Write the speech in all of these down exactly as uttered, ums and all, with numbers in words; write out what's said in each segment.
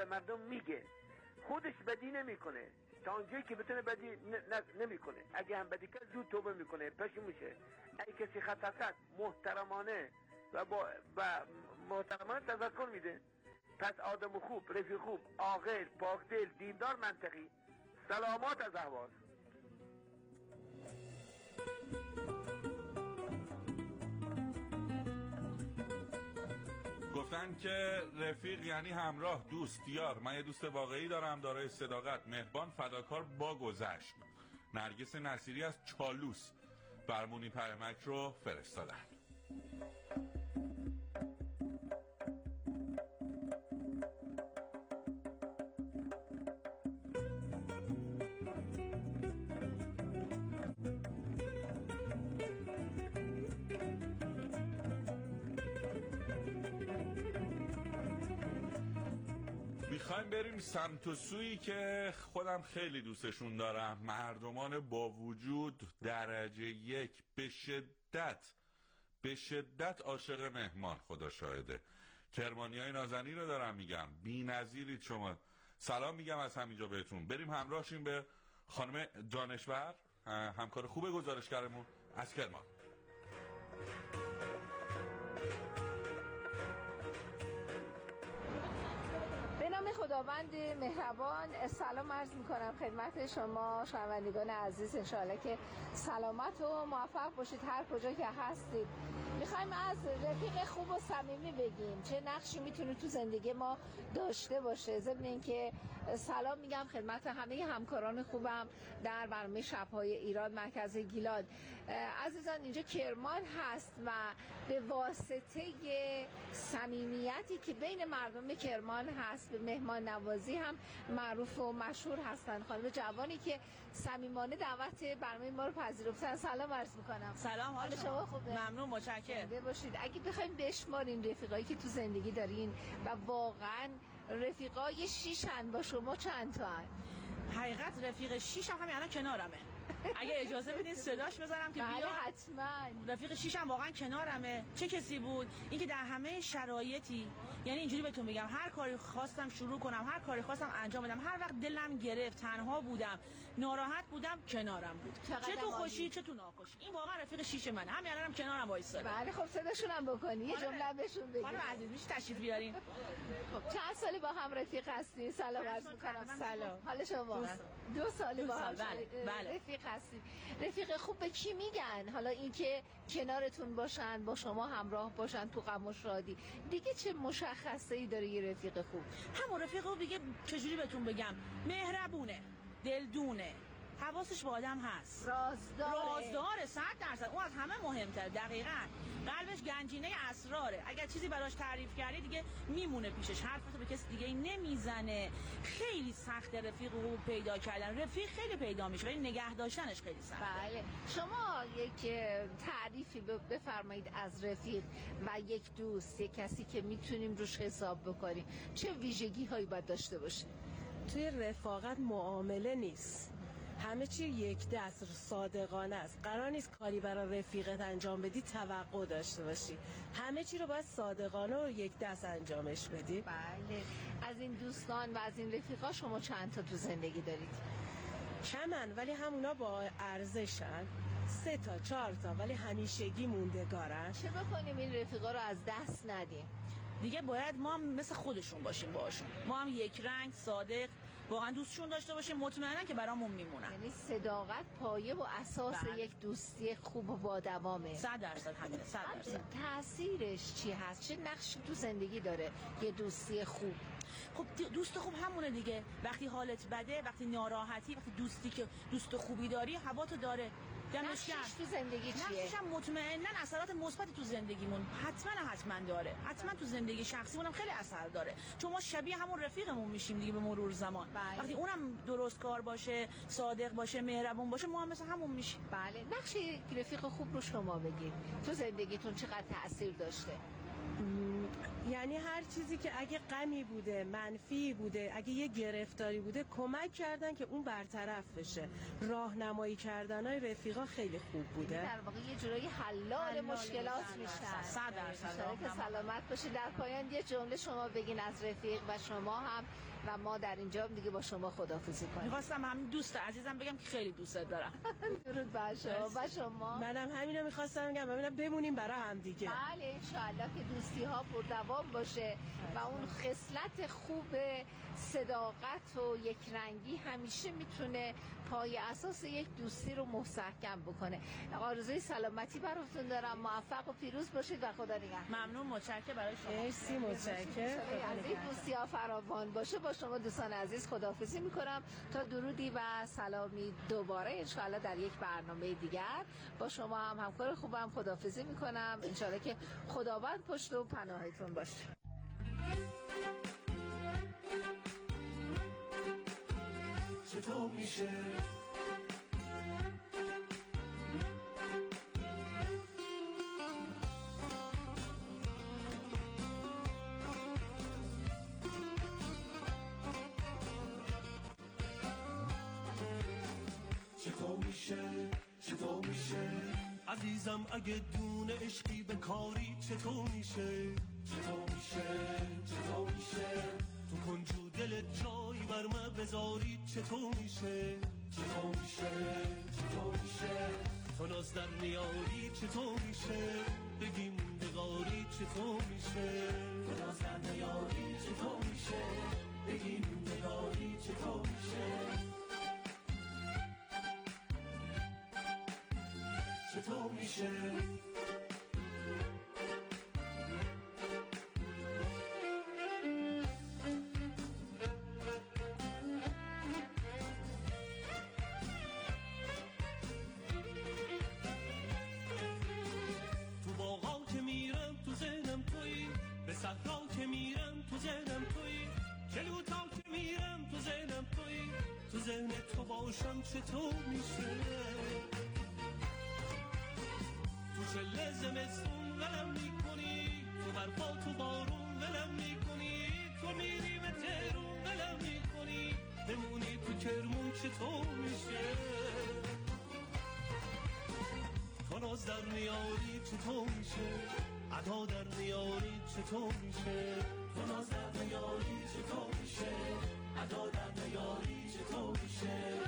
مردم میگه، خودش بدی نمیکنه تا اونجایی که بتونه بدی نمیکنه. اگه هم بدی کرد زود توبه میکنه، پشیمون میشه. اگه کسی خطا کرد محترمانه و با و محترمانه تذکر میده. پس آدم خوب، رفیق خوب، عاقل، پاکدل، دیندار، منطقی، سلامات از احوال. گفتن که رفیق یعنی همراه، دوست، یار. من یه دوست واقعی دارم، دارای صداقت، مهربان، فداکار، با گذشت. نرگس نصیری از چالوس برمونی پرمک رو فرستادن. میخوایم بریم سمت و سویی که خودم خیلی دوستشون دارم. مردمان با وجود، درجه یک، به شدت به شدت عاشق مهمان. خدا شاهده. کرمانیای نازنین رو دارم میگم، بی نظیرید شما. سلام میگم از همینجا بهتون. بریم همراهشیم به خانم دانشور، همکار خوب گزارشگرمون از کرمان. خداوند مهربان، سلام عرض میکنم خدمت شما شنوندگان عزیز. انشاءالله که سلامت و موفق باشید هر کجا که هستید. میخوایم از رفیق خوب و صمیمی بگیم، چه نقشی میتونه تو زندگی ما داشته باشه. ضمن اینکه سلام میگم خدمت همه همکاران خوبم در برنامه شب‌های ایران مرکز گیلان. عزیزان اینجا کرمان هست و به واسطه صمیمیتی که بین مردم کرمان هست به مهمان نوازی هم معروف و مشهور هستن. خانم جوانی که صمیمانه دعوت برنامه ما رو پذیرفتن. سلام عرض میکنم. سلام، حال شما خوبه؟ ممنون، متشکرم. باشید. اگه بخوایم بشمارین رفیقایی که تو زندگی دارین و واقعا رفیقای شیشن، با شما چند تا هن؟ حقیقت رفیق شیشم همین الان کنارمه. اگه اجازه بدین صداش بذارم که بله بیا. حتما. رفیق شیشم واقعا کنارمه. چه کسی بود؟ اینکه در همه شرایطی، یعنی اینجوری بهتون بگم، هر کاری خواستم شروع کنم، هر کاری خواستم انجام بدم، هر وقت دلم گرفت، تنها بودم، ناراحت بودم، کنارم بود. چه تو خوشی چه تو ناخوشی. این واقعا رفیق شیش منه. همین الانم کنارم وایساده. بله خب صداشون هم بکنی، یه جمله بهشون بگید. خانم عزیز میشه تشریف بیارین؟ خب چند سالی با هم رفیق هستین؟ سلام عرض می‌کنم. سلام. حال شما؟ دو سال با هم بله. رفیق هستین. رفیق خوب به کی میگن؟ حالا اینکه کنارتون باشن، با شما همراه باشن تو غم و شادی، دیگه چه مشخصه‌ای داره یه رفیق خوب؟ همون رفیق خوب دیگه چجوری بهتون بگم، مهربونه، دلدونه، حواسش به آدم هست، رازداره رازداره صد درصد. اون از همه مهمتر. دقیقاً قلبش گنجینه اسراره. اگر چیزی براش تعریف کردی دیگه میمونه پیشش، حرفتو به کسی دیگه نمیزنه. خیلی سخت رفیق رو پیدا کردن. رفیق خیلی پیدا میشه ولی نگه داشتنش خیلی سخته. بله. شما یک تعریفی بفرمایید از رفیق و یک دوست، یک کسی که میتونیم روش حساب بکنیم. چه ویژگی هایی باید داشته باشه؟ توی رفاقت معامله نیست، همه چی یک دست صادقانه است. قرار نیست کاری برای رفیقت انجام بدی توقع داشته باشی، همه چی رو باید صادقانه و یک دست انجامش بدی. بله. از این دوستان و از این رفیقا شما چند تا تو زندگی دارید؟ کمن ولی همونا با ارزشن، سه تا چهار تا ولی همیشگی موندگارن. چه بکنیم این رفیقا رو از دست ندیم؟ دیگه باید ما هم مثل خودشون باشیم باشون، ما هم یک رنگ، صادق، واقعا دوستشون داشته باشیم، مطمئنن که برامون میمونن. یعنی صداقت پایه و اساس بله. یک دوستی خوب و با دوامه. صد درصد همینه. صد درصد. تأثیرش چی هست؟ چه نقشی تو زندگی داره یه دوستی خوب؟ خب دوست خوب همونه دیگه. وقتی حالت بده، وقتی ناراحتی، وقتی دوستی که دوست خوبی داری، هواتو داره. نقشش تو زندگی چیه؟ نقشش هم مطمئناً اثرات مثبتی تو زندگیمون حتما حتما داره. حتما تو زندگی شخصیمون هم خیلی اثر داره، چون ما شبیه همون رفیقمون میشیم دیگه به مرور زمان. بله. وقتی اونم درست کار باشه، صادق باشه، مهربون باشه، ما هم مثل همون میشیم. بله. نقش رفیق خوب رو شما بگید تو زندگیتون چقدر تأثیر داشته؟ یعنی هر چیزی که اگه غمی بوده، منفی بوده، اگه یه گرفتاری بوده، کمک کردن که اون برطرف بشه. راهنمایی کردنای رفیقا خیلی خوب بوده. در واقع یه جورایی حلال مشکلات میشن. صد درصد. که سلامت باشید. در پایان یه جمله شما بگین از رفیق و شما هم و ما در اینجا دیگه با شما خداحافظی کنیم. میخواستم همین دوست عزیزم بگم که خیلی دوستت دارم. درود بر شما. و شما؟ منم همینو میخواستم بگم، ببینم بمونیم برای هم دیگه. بله انشالله که دوستی ها پردوام باشه و اون خصلت خوب صداقت و یک رنگی همیشه میتونه پای اساس یک دوستی رو مستحکم بکنه. آرزوی سلامتی براتون دارم، موفق و پیروز باشید و خدا نگهدار. ممنون، متشکرم برای شما. مرسی، متشکرم. از این دوستی ها فراوان باشه. با شما دوستان عزیز خداحافظی میکنم تا درودی و سلامی دوباره انشالله در یک برنامه دیگر. با شما هم همکار خوبم خداحافظی میکنم. انشالله که خداوند پشت و پناهتون باشه. چطور میشه چطور میشه چطور میشه عزیزم اگه دونه عشقی به کاری چطور میشه چطور میشه چطور میشه تو کنجو دل جایی بر من بذاری چطور میشه چطور میشه چطور میشه تو ناز در نیاری چطور میشه بگی موندگاری چطور میشه تو ناز در نیاری چطور میشه بگی موندگاری چطور میشه چطور میشه تو باغا که میرم تو ذهنم تویی به صحرا که میرم تو ذهنم تویی جلوتا که میرم تو ذهنم تویی تو ذهن تو باشم چطور میشه تو چله زمستون ولم میکنی تو برفا تو بارون ولم میکنی تو میری به تهرون ولم میکنی بمونی تو کرمون چطور میشه تو ناز در نیاری چطور میشه ادا در نیاری چطور میشه تو ناز در نیاری چطور میشه ادا در نیاری چطور میشه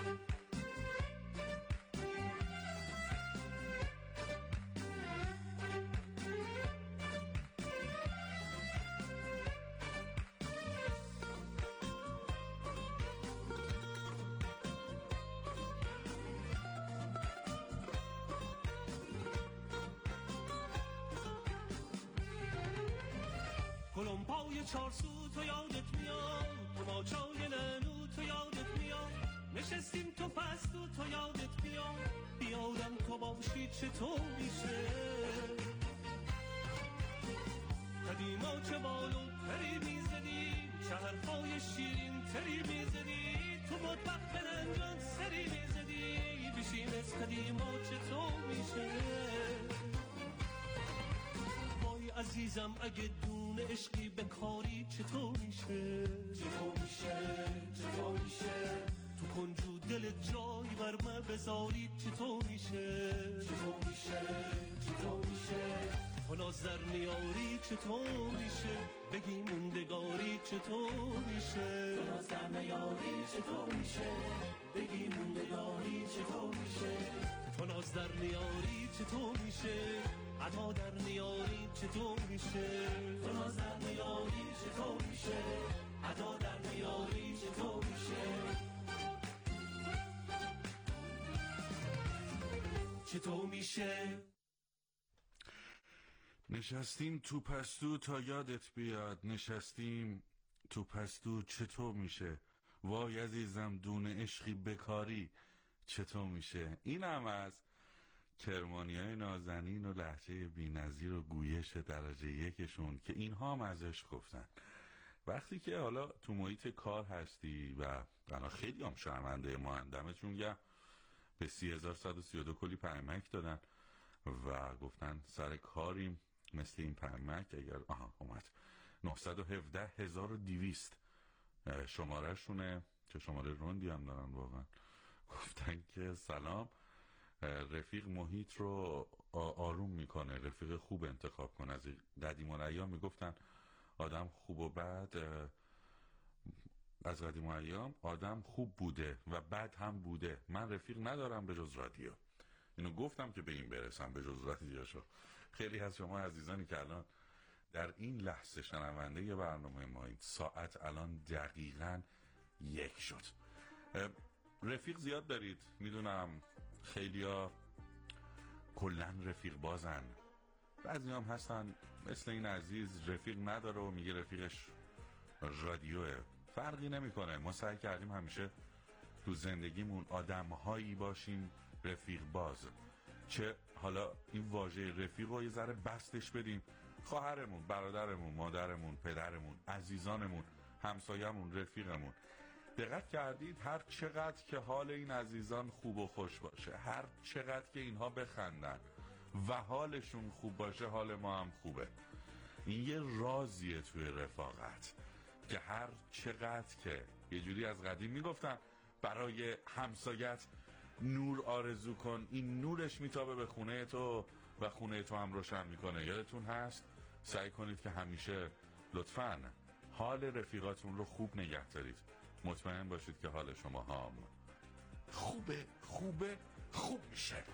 کلم پای چارسو تو یادت میاد تو با چای لنو تو یادت میاد نشستیم تو پستو تو یادت میاد بیادم تو باشی چطور میشه قدیما چه بالو تری میزدی چه حرفای شیرین تری میزدی تو مطبخ بلنجان سری میزدی بشین از قدیما چطور میشه وای عزیزم اگه دونه عشقی به کاری چطور میشه چطور میشه چطور میشه تو کنجو دل جایی بر من بذاری چطور میشه چطور میشه چطور میشه تو ناز در نیاری چطور میشه بگی موندگاری چطور میشه تو ناز در نیاری چطور میشه بگی موندگاری چطور میشه تو ناز در نیاری چطور میشه ادا در نیاری چطور میشه تو ناز در نیاری چطور میشه ادا در نیاری چطور میشه چطور میشه نشستیم تو پستو تا یادت بیاد نشستیم تو پستو چطور میشه وای عزیزم دونه عشقی بکاری چطور میشه این هم از کرمانی های نازنین و لهجه بی‌نظیر و گویش درجه یکشون که اینها هم از عشق گفتن وقتی که حالا تو محیط کار هستی و الان خیلی هم شرمنده ما اندمتون گم به سی هزار صد و سی و دو کلی پیامک دادن و گفتن سر کاریم مثل این پیامک اگر آها اومد نهصد و هفده هزار و دویست شماره شونه چه شماره روندی هم دارن واقعا گفتن که سلام رفیق محیط رو آروم میکنه رفیق خوب انتخاب کن از قدیم و ایام میگفتن آدم خوب و بد از قدیم ایام آدم خوب بوده و بد هم بوده. من رفیق ندارم به جز رادیو. اینو گفتم که به این برسم، به جز رادیوشو. خیلی از شما عزیزانی که الان در این لحظه شنونده ی برنامه ما، این ساعت الان دقیقاً یک شد. رفیق زیاد دارید، میدونم خیلیا کلن رفیق بازن، بعضی هم هستن مثل این عزیز رفیق نداره و میگه رفیقش رادیوه. فرقی نمیکنه. ما سعی کردیم همیشه تو زندگیمون آدمهایی باشیم رفیق باز، چه حالا این واژه رفیق رو یه ذره بستش بدیم. خواهرمون، برادرمون، مادرمون، پدرمون، عزیزانمون، همسایمون، رفیقمون. دقت کردید هر چقدر که حال این عزیزان خوب و خوش باشه، هر چقدر که اینها بخندن و حالشون خوب باشه، حال ما هم خوبه. این یه رازیه توی رفاقت که هر چقدر که یه جوری از قدیم میگفتن برای همسایت نور آرزو کن، این نورش میتابه به خونه تو و خونه تو هم روشن میکنه. یادتون هست؟ سعی کنید که همیشه لطفاً حال رفیقاتون رو خوب نگه دارید. مطمئن باشید که حال شما هم خوبه خوبه خوب میشه.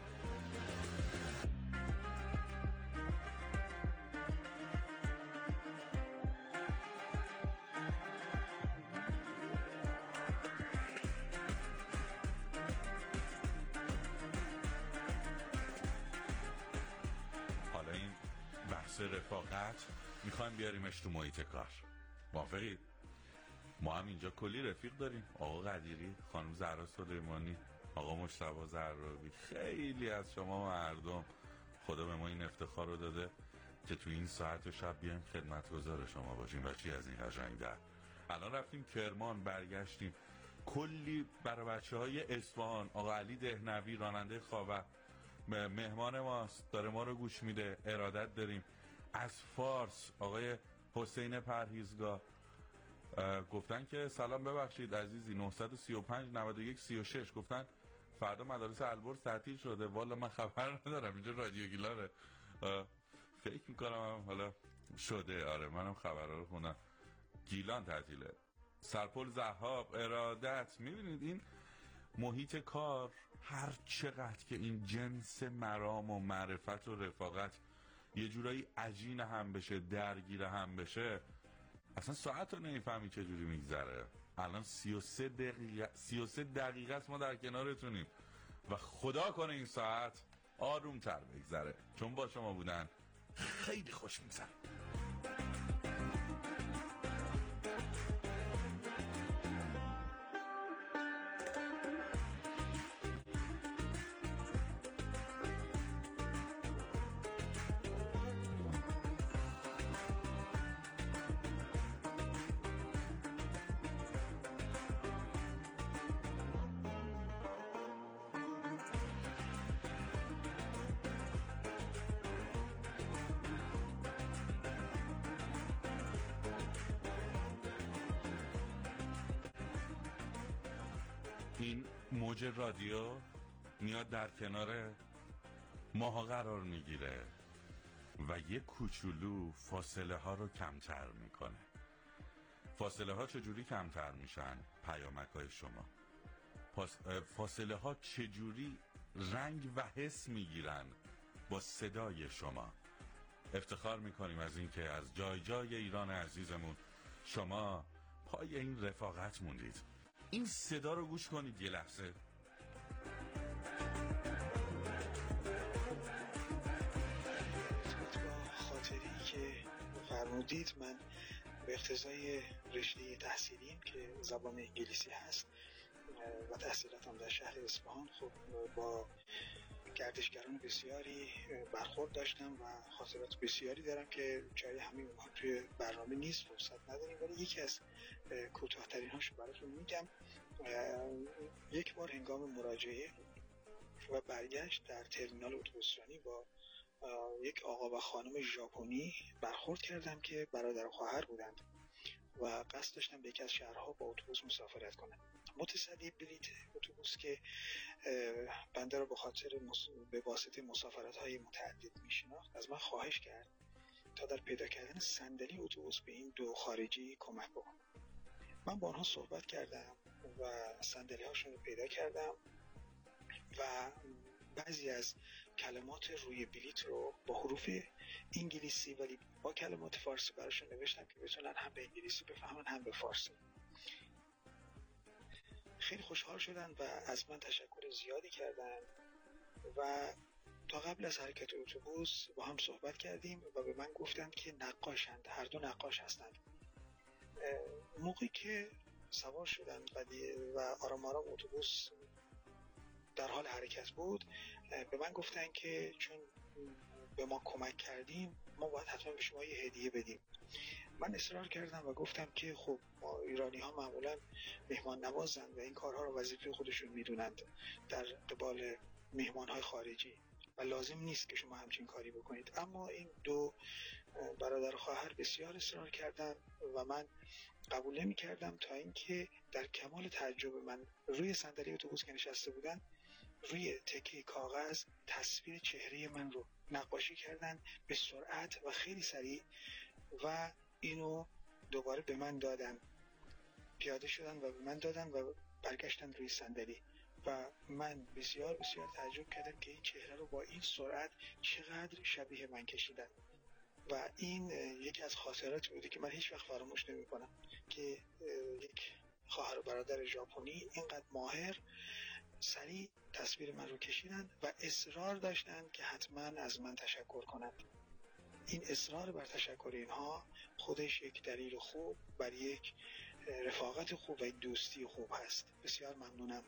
حالا این بحث رفاقت میخوایم بیاریمش تو محیط کار. موافقید؟ ما هم اینجا کلی رفیق داریم. آقا قدیری، خانم زهرا سلیمانی، آقا مجتبی زرابی. خیلی از شما مردم خدا به ما این افتخار رو داده که تو این ساعت و شب بیایم خدمتگزار شما باشیم و چی از این قشنگ‌تر. الان رفتیم کرمان، برگشتیم کلی برای بچه های اصفهان. آقا علی دهنوی راننده خاور مهمان ماست، داره ما رو گوش میده، ارادت داریم. از فارس آقای حسین پرهیزگاه گفتن که سلام ببخشید عزیزی، نه سه پنج نود و یک سی و شش گفتن فردا مدارس البرز تعطیل شده. والا من خبر ندارم، اینجا رادیو گیلاره. فکر میکنم هم حالا شده. آره منم خبرها رو خوندم، گیلان تعطیله. سرپل ضحاب، ارادت. میبینید این محیط کار هر چقدر که این جنس مرام و معرفت و رفاقت یه جورایی عجین هم بشه، درگیر هم بشه، اصلا ساعت رو نمیفهمی چه جوری میگذره. الان سی و سه دقیقه سی و سه دقیقه است ما در کنارتونیم و خدا کنه این ساعت آروم تر بگذره، چون با شما بودن خیلی خوش میگذره. این موج رادیو میاد در کنار ماها قرار میگیره و یه کوچولو فاصله ها رو کمتر میکنه. فاصله ها چجوری کمتر میشن؟ پیامک های شما. فاصله ها چجوری رنگ و حس میگیرن؟ با صدای شما. افتخار میکنیم از این که از جای جای ایران عزیزمون شما پای این رفاقت موندید. این صدا رو گوش کنید یه لحظه. خاطری که فرمودید، من به اقتضای رشته تحصیلیم که زبان انگلیسی هست و تحصیلاتم در شهر اصفهان، خب با گردشگران بسیاری برخورد داشتم و خاطرات بسیاری دارم که جای همه اونها توی برنامه نیست، فرصت نداریم، ولی یکی از کوتاه‌ترین هاشو براتون میگم. یک بار هنگام مراجعه و برگشت در ترمینال اتوبوسرانی با یک آقا و خانم ژاپنی برخورد کردم که برادر و خواهر بودند و قصد داشتم به یکی از شهرها با اتوبوس مسافرت کنم. متصدی بلیت اتوبوس که بنده را به خاطر به واسطه مسافرت‌های متعدد میشناخت از من خواهش کرد تا در پیدا کردن صندلی اتوبوس به این دو خارجی کمک بکنم. من با آنها صحبت کردم و صندلی هاشون رو پیدا کردم و بعضی از کلمات روی بلیت رو با حروف انگلیسی ولی با کلمات فارسی براشون نوشتم که بتونن هم به انگلیسی بفهمن هم به فارسی. خیلی خوشحال شدن و از من تشکر زیادی کردن و تا قبل از حرکت اتوبوس با هم صحبت کردیم و به من گفتند که نقاشند، هر دو نقاش هستند. موقعی که سوار شدن و آرام آرام اتوبوس در حال حرکت بود، به من گفتن که چون به ما کمک کردیم ما باید حتما به شما یه هدیه بدیم. من اصرار کردم و گفتم که خب ما ایرانی ها معمولا مهمان نوازند و این کارها رو وظیفه خودشون میدونند در قبال مهمان های خارجی و لازم نیست که شما همچین کاری بکنید. اما این دو برادر خواهر بسیار اصرار کردن و من قبول نمی کردم تا اینکه در کمال تعجب من روی صندلی اتوبوس که نشسته بودن روی تکه کاغذ تصویر چهره من رو نقاشی کردن به سرعت و خیلی سریع و اینو دوباره به من دادن. پیاده شدن و به من دادن و برگشتن روی صندلی و من بسیار بسیار تعجب کردم که این چهره رو با این سرعت چقدر شبیه من کشیدن و این یکی از خاطراتی بوده که من هیچ وقت فراموش نمی کنم که یک خواهر و برادر ژاپنی اینقدر ماهر سریع تصویر من رو کشیدن و اصرار داشتن که حتما از من تشکر کنند. این اصرار بر تشکر اینها خودش یک دلیل خوب بر یک رفاقت خوب و یک دوستی خوب هست. بسیار ممنونم.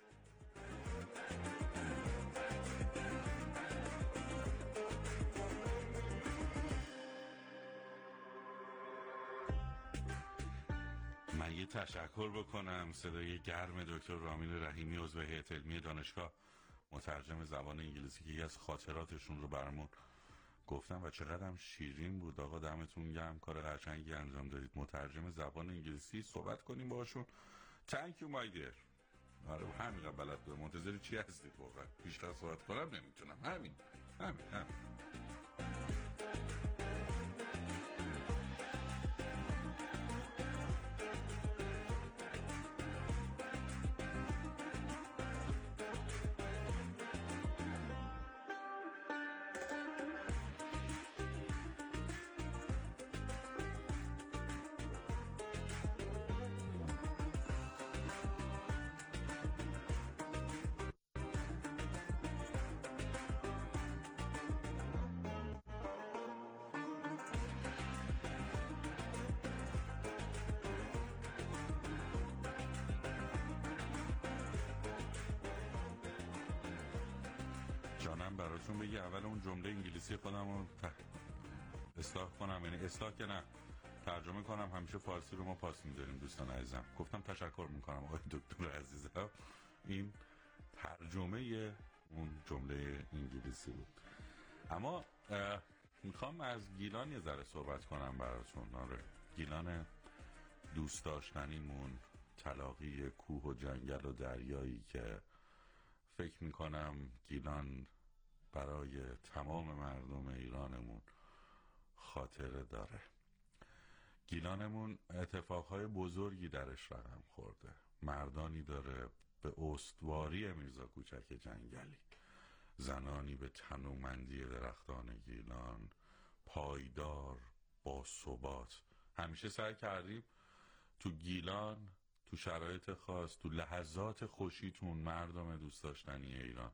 من یه تشکر بکنم. صدای گرم دکتر رامین رحیمی عضو هیئت علمی دانشگاه مترجم زبان انگلیسی که یکی از خاطراتشون رو برامون گفتم و چقدر هم شیرین بود. آقا دمتون گرم، کار قشنگی انجام دادید. مترجم زبان انگلیسی صحبت کنیم باشون. Thank you my dear. آره همین بلد بود. منتظر چی هستید واقعا؟ بیشتر صحبت کنم نمیتونم. همین همین همین جانم براتون بگی اول اون جمله انگلیسی خودم رو اصلاح کنم، یعنی اصلاح که نه ترجمه کنم. همیشه فارسی رو ما پاس می‌ذاریم دوستان عزیزم. گفتم تشکر میکنم آقای دکتر عزیزم. این ترجمه اون جمله انگلیسی بود. اما میخوام از گیلان یه ذره صحبت کنم براتون. آره گیلان دوست داشتنیمون، تلاقی کوه و جنگل و دریایی که فکر میکنم گیلان برای تمام مردم ایرانمون خاطره داره. گیلانمون اتفاقهای بزرگی درش رقم خورده. مردانی داره به استواری میرزا کوچک جنگلی، زنانی به تنومندی درختان گیلان، پایدار با ثبات. همیشه سعی کردیم تو گیلان، تو شرایط خاص، تو لحظات خوشیتون مردم دوست داشتنی ایران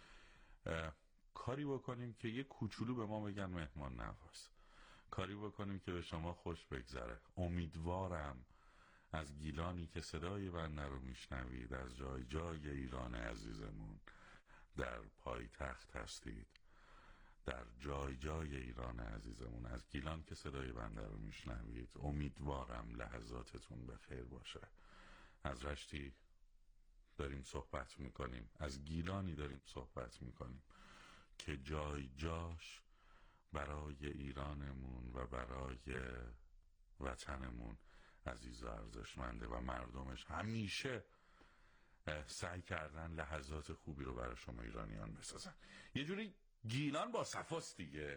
کاری بکنیم که یه کوچولو به ما بگن مهمان نواز، کاری بکنیم که به شما خوش بگذره. امیدوارم از گیلانی که صدای بنده رو میشنوید، از جای جای ایران عزیزمون در پایتخت هستید، در جای جای ایران عزیزمون، از گیلان که صدای بنده رو میشنوید، امیدوارم لحظاتتون به خیر باشه. از رشتی داریم صحبت میکنیم، از گیلانی داریم صحبت میکنیم که جای جاش برای ایرانمون و برای وطنمون عزیز و ارزشمنده و مردمش همیشه سعی کردن لحظات خوبی رو برای شما ایرانیان بسازن. یه جوری گیلان با صفاست دیگه.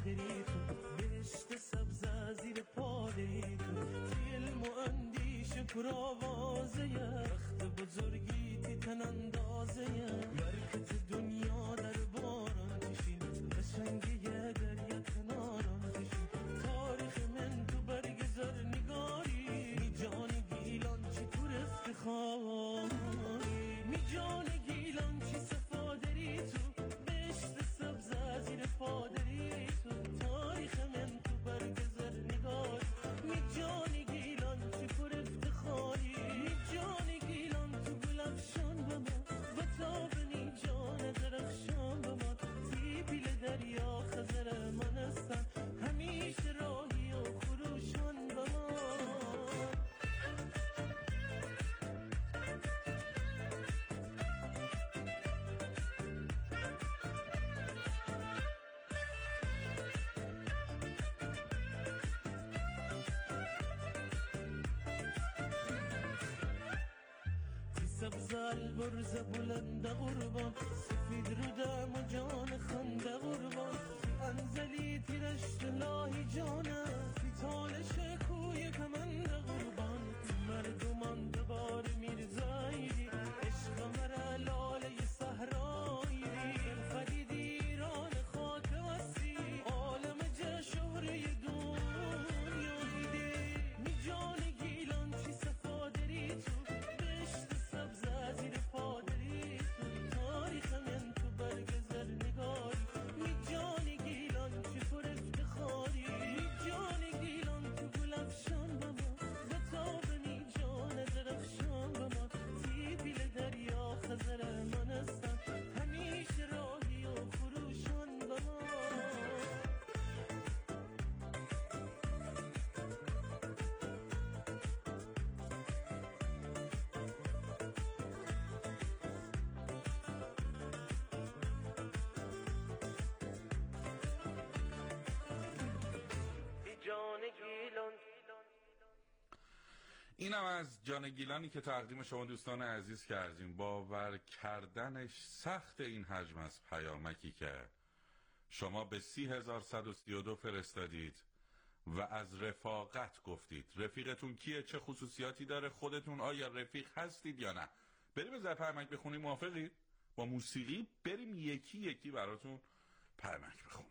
صفادری تو، بهشت سبز زیر پادری تو، توی علم و اندیشه پر آوازه وقت بزرگی تی تن اندازه برکت دنیا در باران کشید قشنگی دریا کناران کشید تاریخ من تو برگ زر نگاری می جان گیلان چی پر افتخاری می جان گیلان چی صفادری تو بهشت سبز زیر پادری تو تاریخ من تو برگ زر نگاری می جان گیلان چی پر افتخاری می جان گیلان تو گل افشان به ما و تابنی جان درخشان به ما تی پیل دریا خزر من هستن همیشه راهی و خروشان به ما سبز البرز بلند قربان سفید رو دم و جان خنده قربان انزلی تیرشت لاهی جانه فی تالش کوی کمند قربان مردمان دوباره میرزایدی عشق مر لاله صحرایی فرید ایران خاک وسی عالم جه شهره دنیایی می جان گیلان چی صفادری تو بهشت سبز زیر پادری تو تاریخ من تو برگ زر نگاری می جان گیلان چی پر افتخاری می جان گیلان تو گل افشان به ما و تابنی جان درخشان به ما تی پیل دریا خزر من هستن همیشه راهی و خروشان به ما جان گیلان اینم از جان گیلانی که تقدیم شما دوستان عزیز کردیم. باور کردنش سخت این حجم از پیامکی که شما به سی هزار صد و سی و دو فرستادید و از رفاقت گفتید. رفیقتون کیه؟ چه خصوصیاتی داره؟ خودتون آیا رفیق هستید یا نه؟ بریم از پیامک بخونیم. موافقید؟ با موسیقی بریم یکی یکی براتون پیامک بخونم.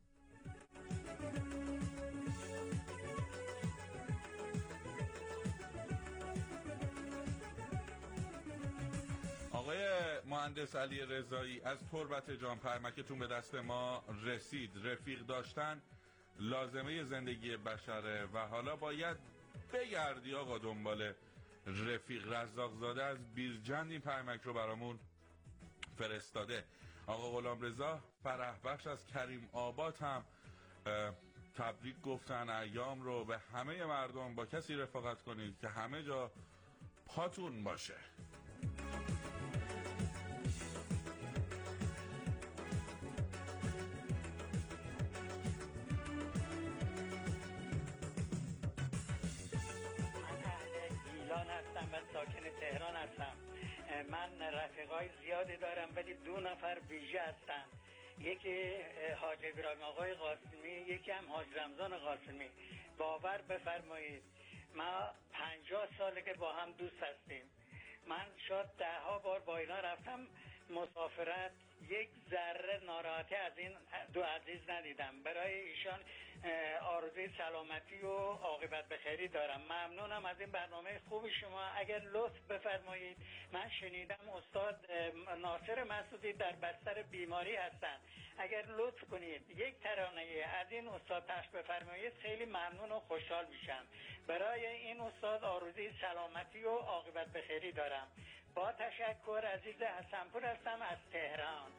آقای مهندس علی رضایی از تربت جان، پیامکتون به دست ما رسید. رفیق داشتن لازمه زندگی بشره و حالا باید بگردی آقا دنبال رفیق. رزاق زاده از بیرجند این پیامک رو برامون فرستاده. آقا غلامرضا فرح بخش از کریم آباد هم تبریک گفتن ایام رو به همه مردم. با کسی رفاقت کنید که همه جا پاتون باشه. هستم و ساکن تهران هستم. من رفیقای زیادی دارم ولی دو نفر ویژه هستن. یکی حاج ابراهیم آقای قاسمی، یکی هم حاج رمضان قاسمی. باور بفرمایید ما پنجاه ساله که با هم دوست هستیم. من شاید ده ها بار با اینا رفتم مسافرت، یک ذره ناراحتی از این دو عزیز ندیدم. برای ایشان آرزوی سلامتی و عاقبت بخیری دارم. ممنونم از این برنامه خوب شما. اگر لطف بفرمایید، من شنیدم استاد ناصر مسعودی در بستر بیماری هستن. اگر لطف کنید یک ترانه از این استاد پخش بفرمایید خیلی ممنون و خوشحال میشم. برای این استاد آرزوی سلامتی و عاقبت بخیری دارم. با تشکر. عزیز حسنپور هستم از تهران.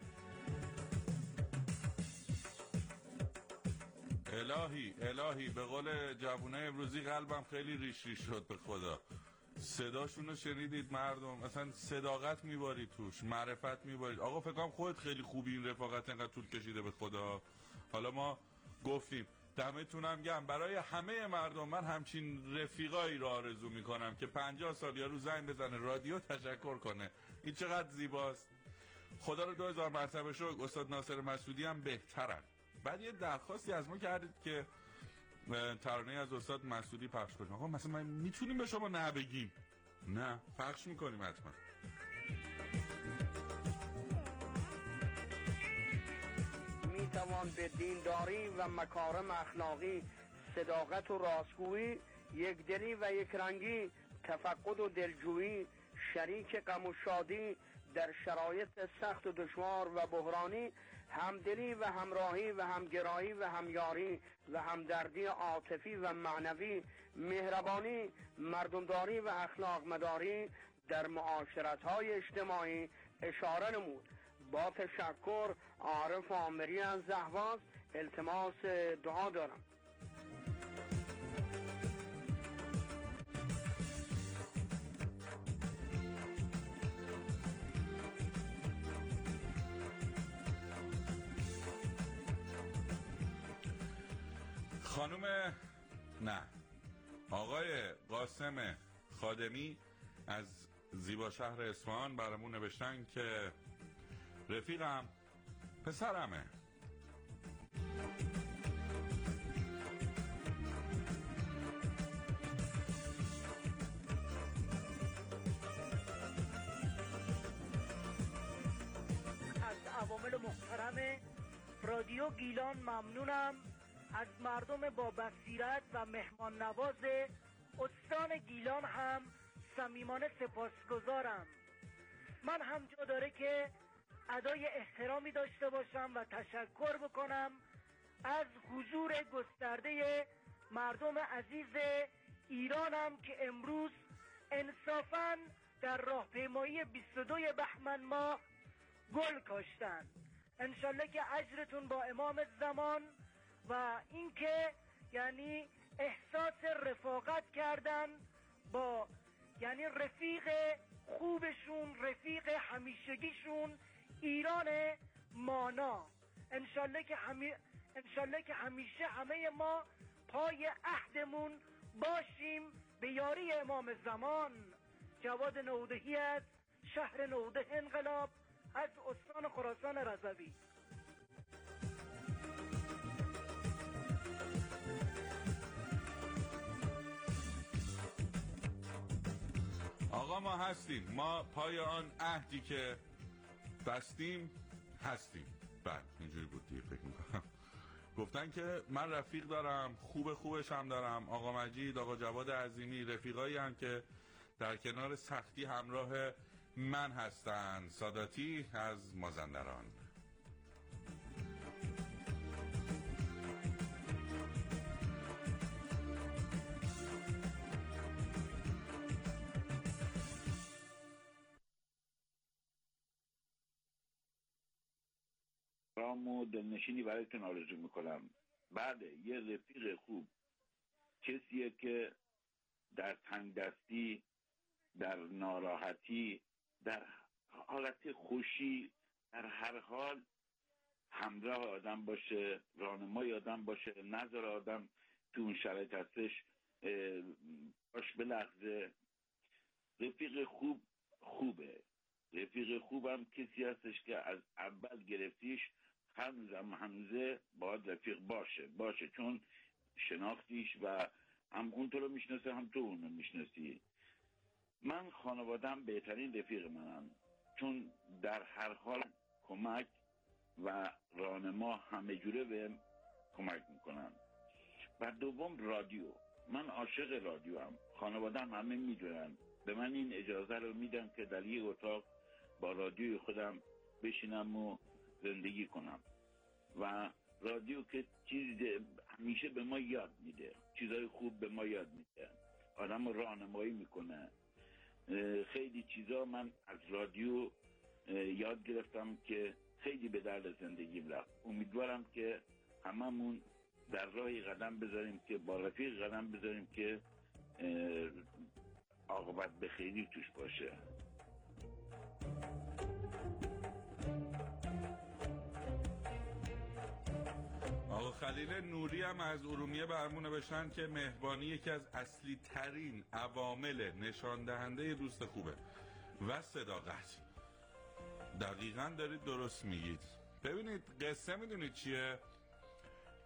الهی الهی به قول جوونه امروزی قلبم خیلی ریش ریش شد. به خدا صداشون رو شنیدید مردم؟ اصلا صداقت میباری توش، معرفت میبارید. آقا فکر کنم خودت خیلی خوبی، این رفاقت انقدر طول کشیده به خدا. حالا ما گفتیم دمتونم گرم. برای همه مردم من همچین رفیقایی رو آرزو میکنم که پنجاه سال یارو زنگ بزنه رادیو تشکر کنه. این چقدر زیباست. خدا رو دو هزار مرتبه شکر. استاد ناصر مسعودی هم بهترن، بعد یه درخواستی از ما کردید که ترانه از استاد مسعودی پخش کنیم. آقا مثلا من میتونیم به شما نه بگیم؟ نه، پخش میکنیم حتما. میتوان به دینداری و مکارم اخلاقی، صداقت و راستگویی، یکدلی و یکرنگی، تفقد و دلجویی، شریک غم و شادی در شرایط سخت و دشوار و بحرانی، همدلی و همراهی و همگرایی و همیاری و همدردی عاطفی و معنوی، مهربانی، مردمداری و اخلاق مداری در معاشرت‌های اجتماعی اشاره نمود. با تشکر، عارف عامری از اهواز. التماس دعا دارم. خانم نه آقای قاسم خادمی از زیبا شهر اصفهان برامون نوشتن که رفیقم پسرمه. از عوامل محترم رادیو گیلان ممنونم. از مردم با بصیرت و مهمان نواز استان گیلان هم صمیمانه سپاسگزارم. من هم جا داره که ادای احترامی داشته باشم و تشکر بکنم از حضور گسترده مردم عزیز ایرانم که امروز انصافاً در راهپیمایی بیست و دوم بهمن ماه گل کاشتن. انشالله که اجرتون با امام زمان و اینکه یعنی احساس رفاقت کردن با یعنی رفیق خوبشون، رفیق همیشگیشون ایران مانا. انشالله که همی... انشالله که همیشه همه ما پای عهدمون باشیم به یاری امام زمان. جواد نودهی از شهر نوده انقلاب از استان خراسان رضوی. آقا ما هستیم، ما پای آن عهدی که بستیم هستیم. بعد اینجوری بود دیگه فکر میکنم. گفتن که من رفیق دارم، خوب خوبش هم دارم، آقا مجید، آقا جواد عظیمی، رفیقایی هم که در کنار سختی همراه من هستن. ساداتی از مازندران. رام و دلنشینی برایتون آرزو میکنم. بله، یه رفیق خوب کسیه که در تنگ دستی، در ناراحتی، در حالت خوشی، در هر حال همراه آدم باشه، راهنمای آدم باشه، نظر آدم تو اون شرایط هستش باش بلغزه. رفیق خوب خوبه. رفیق خوبم کسی هستش که از اول گرفتیش هنوزم هنوزه باید رفیق باشه باشه چون شناختیش و هم اون تو رو میشناسه هم تو اون رو میشناسی. من خانوادم بهترین رفیق منم چون در هر حال کمک و راهنما همه جوره بهم کمک میکنن. و دوم رادیو. من عاشق رادیو هم. خانوادم همه میدونن. به من این اجازه رو میدن که در یک اتاق با رادیوی خودم بشینم و زندگی کنم. و رادیو که چیز همیشه به ما یاد میده، چیزای خوب به ما یاد میده، آدم رو راهنمایی میکنه. خیلی چیزا من از رادیو یاد گرفتم که خیلی به درد زندگیم رفت. امیدوارم که هممون در راهی قدم بذاریم که با رفیق قدم بذاریم که عاقبت به خیری توش باشه. آقا خلیل نوری هم از ارومیه برمون نوشتن که مهربانی یکی از اصلی ترین عوامل نشان دهنده دوست خوبه و صداقت. دقیقاً دارید درست میگید. ببینید قصه میدونید چیه؟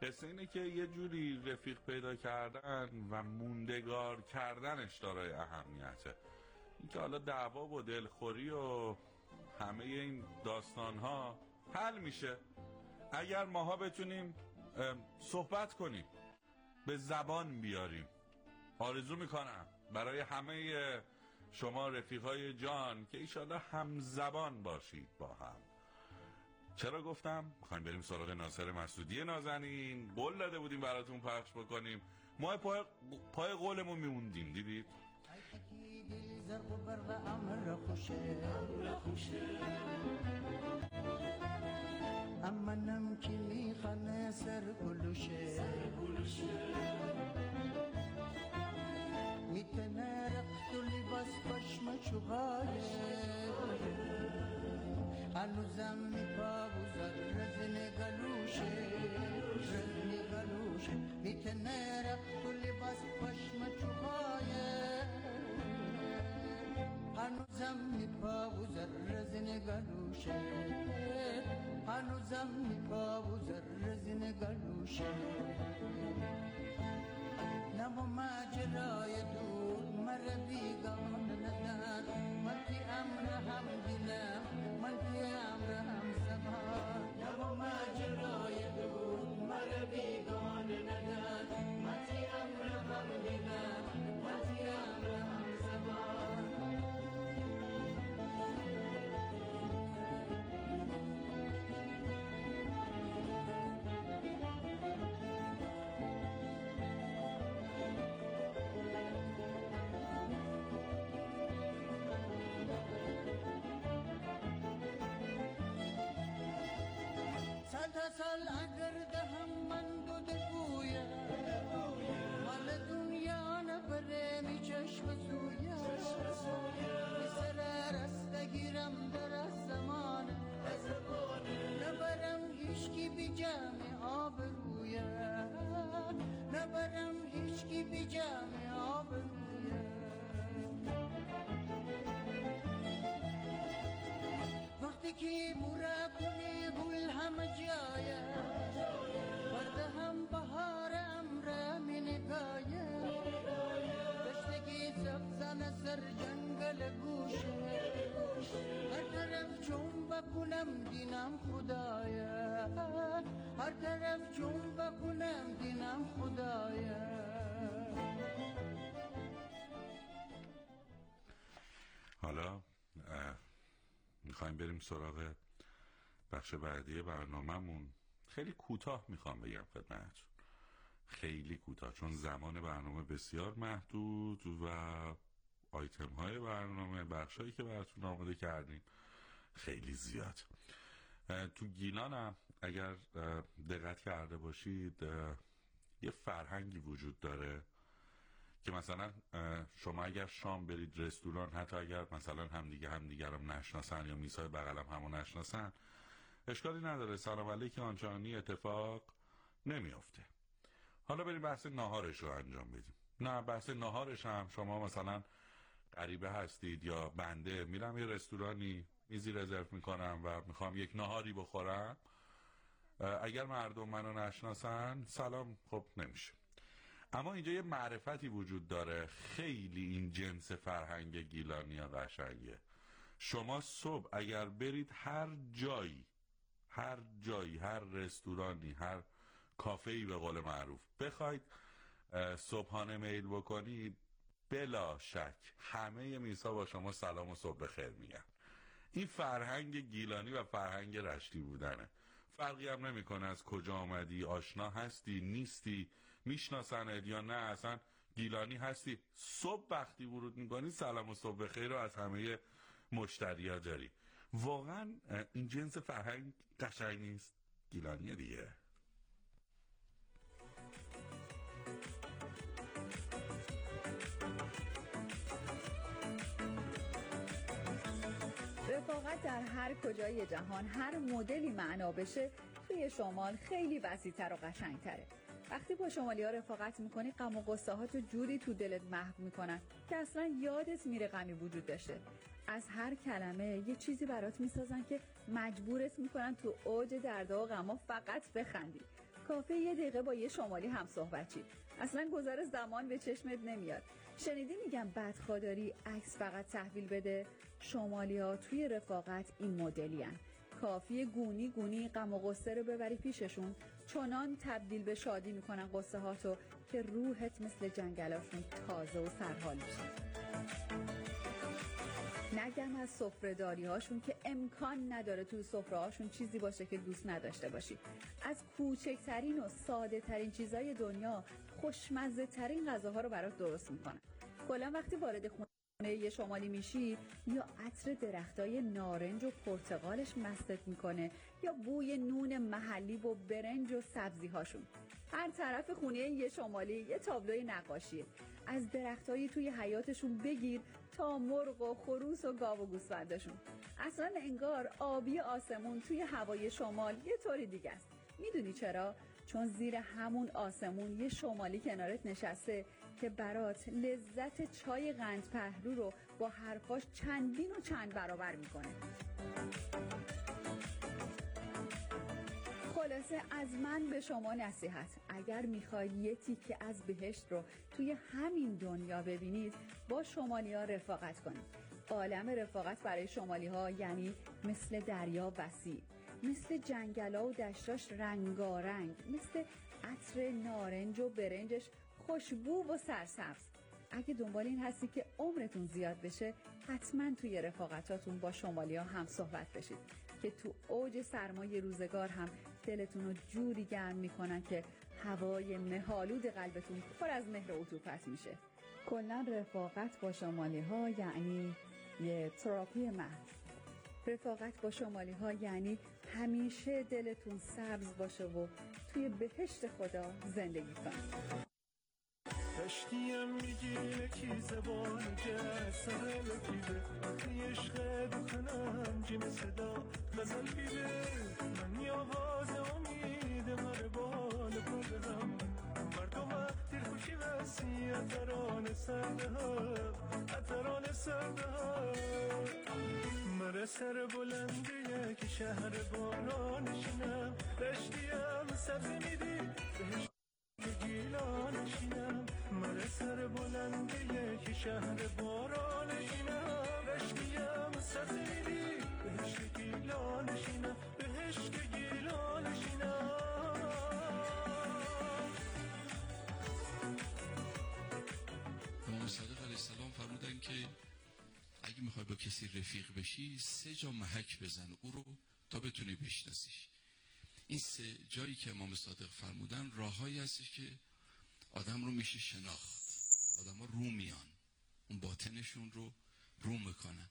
قصه اینه که یه جوری رفیق پیدا کردن و موندگار کردنش دارای اهمیته. اینکه حالا دعوا و دلخوری و همه این داستان ها حل میشه اگر ماها بتونیم صحبت کنیم، به زبان بیاریم. آرزو میکنم برای همه شما رفیقای جان که ایشالله هم زبان باشید با هم. چرا گفتم؟ میخوایم بریم سراغ ناصر مسعودی نازنین. قول داده بودیم براتون پخش بکنیم، ما پای, پای قولمون میموندیم. دیدید؟ اما نم کی میخنه سر گلوشه میتنه رقت و لباس پشم چوغایه هنوزم میپاوزد رزن گلوشه رزن گلوشه میتنه رقت و لباس پشم چوغایه هنوزم میپاوزد رزن گلوشه هنوزم میپاوزد رزن گلوشه نمو ماجرای دور مر بیگان نداد من که امر هم دلم من که امر هم زمان نمو ماجرای دور مر بیگان نداد من که امر هم دلم من که امر هم زمان سال اگر دهم من دو دگویم مال دنیا نبره می چشم سویم می سر رستگیرم در از زمان نبرم هیچکی بی جمع آب رویم نبرم هیچکی بی جمع آب رویم وقتی که بورا کنی گل همه جایه برده هم بهار امره می نگایه دشتگی سبزن سر جنگل گوشه هر طرف چون بکنم دینم خدایه هر طرف چون بکنم دینم خدایه. حالا میخوایم بریم سراغ بخش بعدی برنامه‌مون. خیلی کوتاه میخوام بگم خدمتتون، خیلی کوتاه، چون زمان برنامه بسیار محدود و آیتم های برنامه، بخشایی که براتون آماده کردیم خیلی زیاد. تو گیلانم اگر دقت کرده باشید یه فرهنگی وجود داره که مثلا شما اگر شام برید رستوران، حتی اگر مثلا همدیگه همدیگه رو نشناسن یا میسای بغلم همو نشناسن، اشکالی نداره، سلام علیک آنچانی اتفاق نمیافته. حالا بریم بحث ناهارش رو انجام بدیم. نه، بحث ناهارش هم شما مثلا غریبه هستید یا بنده میرم یه رستورانی میزی رزرو میکنم و میخوام یک ناهاری بخورم، اگر مردم منو نشناسن سلام خب نمیشه. اما اینجا یه معرفتی وجود داره، خیلی این جنس فرهنگ گیلانی قشنگه. شما صبح اگر برید هر جایی هر جایی هر رستورانی هر کافه‌ای به قول معروف بخواید صبحانه میل بکنید، بلا شک همه میزها با شما سلام و صبح بخیر میگن. این فرهنگ گیلانی و فرهنگ رشتی بودنه. فرقی هم نمیکنه از کجا آمدی، آشنا هستی نیستی، میشناسند یا نه، اصلا گیلانی هستی، صبح وقتی ورود میکنی سلام و صبح بخیر رو از همه مشتریا داری. واقعا این جنس فرهنگ قشنگ نیست؟ گیلانیه دیگه. رفاقت در هر کجای جهان هر مدلی معنا بشه، توی شمال خیلی وسیع‌تر و قشنگ‌تره. وقتی با شمالی‌ها رفاقت می‌کنی غم و غصه ها تو جوری تو دلت محو می‌کنن که اصلا یادت میره غمی وجود داشته. از هر کلمه یه چیزی برات می‌سازن که مجبورت می‌کنن تو اوج دردا و غما فقط بخندی. کافی یه دقیقه با یه شمالی هم صحبت چی، اصلا گذر زمان به چشمت نمیاد. شنیدی میگم بدخواداری عکس فقط تحویل بده؟ شمالی ها توی رفاقت این مدلی هن. کافی گونی گونی غم و غصه رو ببری پیششون، چنان تبدیل به شادی میکنن قصه هاتو که روحت مثل جنگلاشون تازه و سرحال میشه. نگم از سفره‌داری هاشون که امکان نداره تو سفره هاشون چیزی باشه که دوست نداشته باشی. از کوچکترین و ساده ترین چیزای دنیا خوشمزه ترین غذاها رو برات درست میکنن. کلا وقتی وارد خونه یه شمالی میشی، یا عطر درختای نارنج و پرتقالش مستت میکنه، یا بوی نون محلی و برنج و سبزی هاشون. هر طرف خونه یه شمالی یه تابلوی نقاشیه. از درختایی توی حیاتشون بگیر تا مرغ و خروس و گاو و گوسفندشون. اصلا انگار آبی آسمون توی هوای شمال یه طوری دیگه است. میدونی چرا؟ چون زیر همون آسمون یه شمالی کنارت نشسته که برات لذت چای قند پهلو رو با حرفاش چندین و چند برابر میکنه. خلاصه از من به شما نصیحت، اگر میخواید یه تیکه از بهشت رو توی همین دنیا ببینید، با شمالی ها رفاقت کنید. عالم رفاقت برای شمالی ها یعنی مثل دریا وسیع، مثل جنگلا و دشتاش رنگارنگ، مثل عطر نارنج و برنجش خوشبو و سرسبز. اگه دنبال این هستی که عمرتون زیاد بشه، حتما توی رفاقتاتون با شمالی ها هم صحبت بشید که تو اوج سرمای روزگار هم دلتون رو جوری گرم میکنن که هوای مه‌آلود قلبتون پر از مهر و عطوفت میشه. کلا رفاقت با شمالی ها یعنی یه تراپی محض. رفاقت با شمالی ها یعنی همیشه دلتون سبز باشه و توی بهشت خدا زندگی کنید. کشتیم میگیره کی زبان جسر لکیده وقتی عشق دخنم جیم صدا غزل بیده من یاواز امید مر بال پردم مردم دیر خوشی وسی اتران سرده ها اتران سرده ها مر سر بلنده که شهر بارانشینم رشتیم سبزی میدی بهش که گیلانشینم من سر بلنده که شهر بارانشینم رشتیم سبزی میدی بهش که گیلانشینم بهش که گیلانشینم. امام صادق علیه السلام فرمودن که اگه میخوای با کسی رفیق بشی سه جا محک بزن او رو تا بتونی بشناسیش. این سه جایی که امام صادق فرمودن راههایی هستش که آدم رو میشه شناخت. آدم ها رو میان اون باطنشون رو رو میکنن.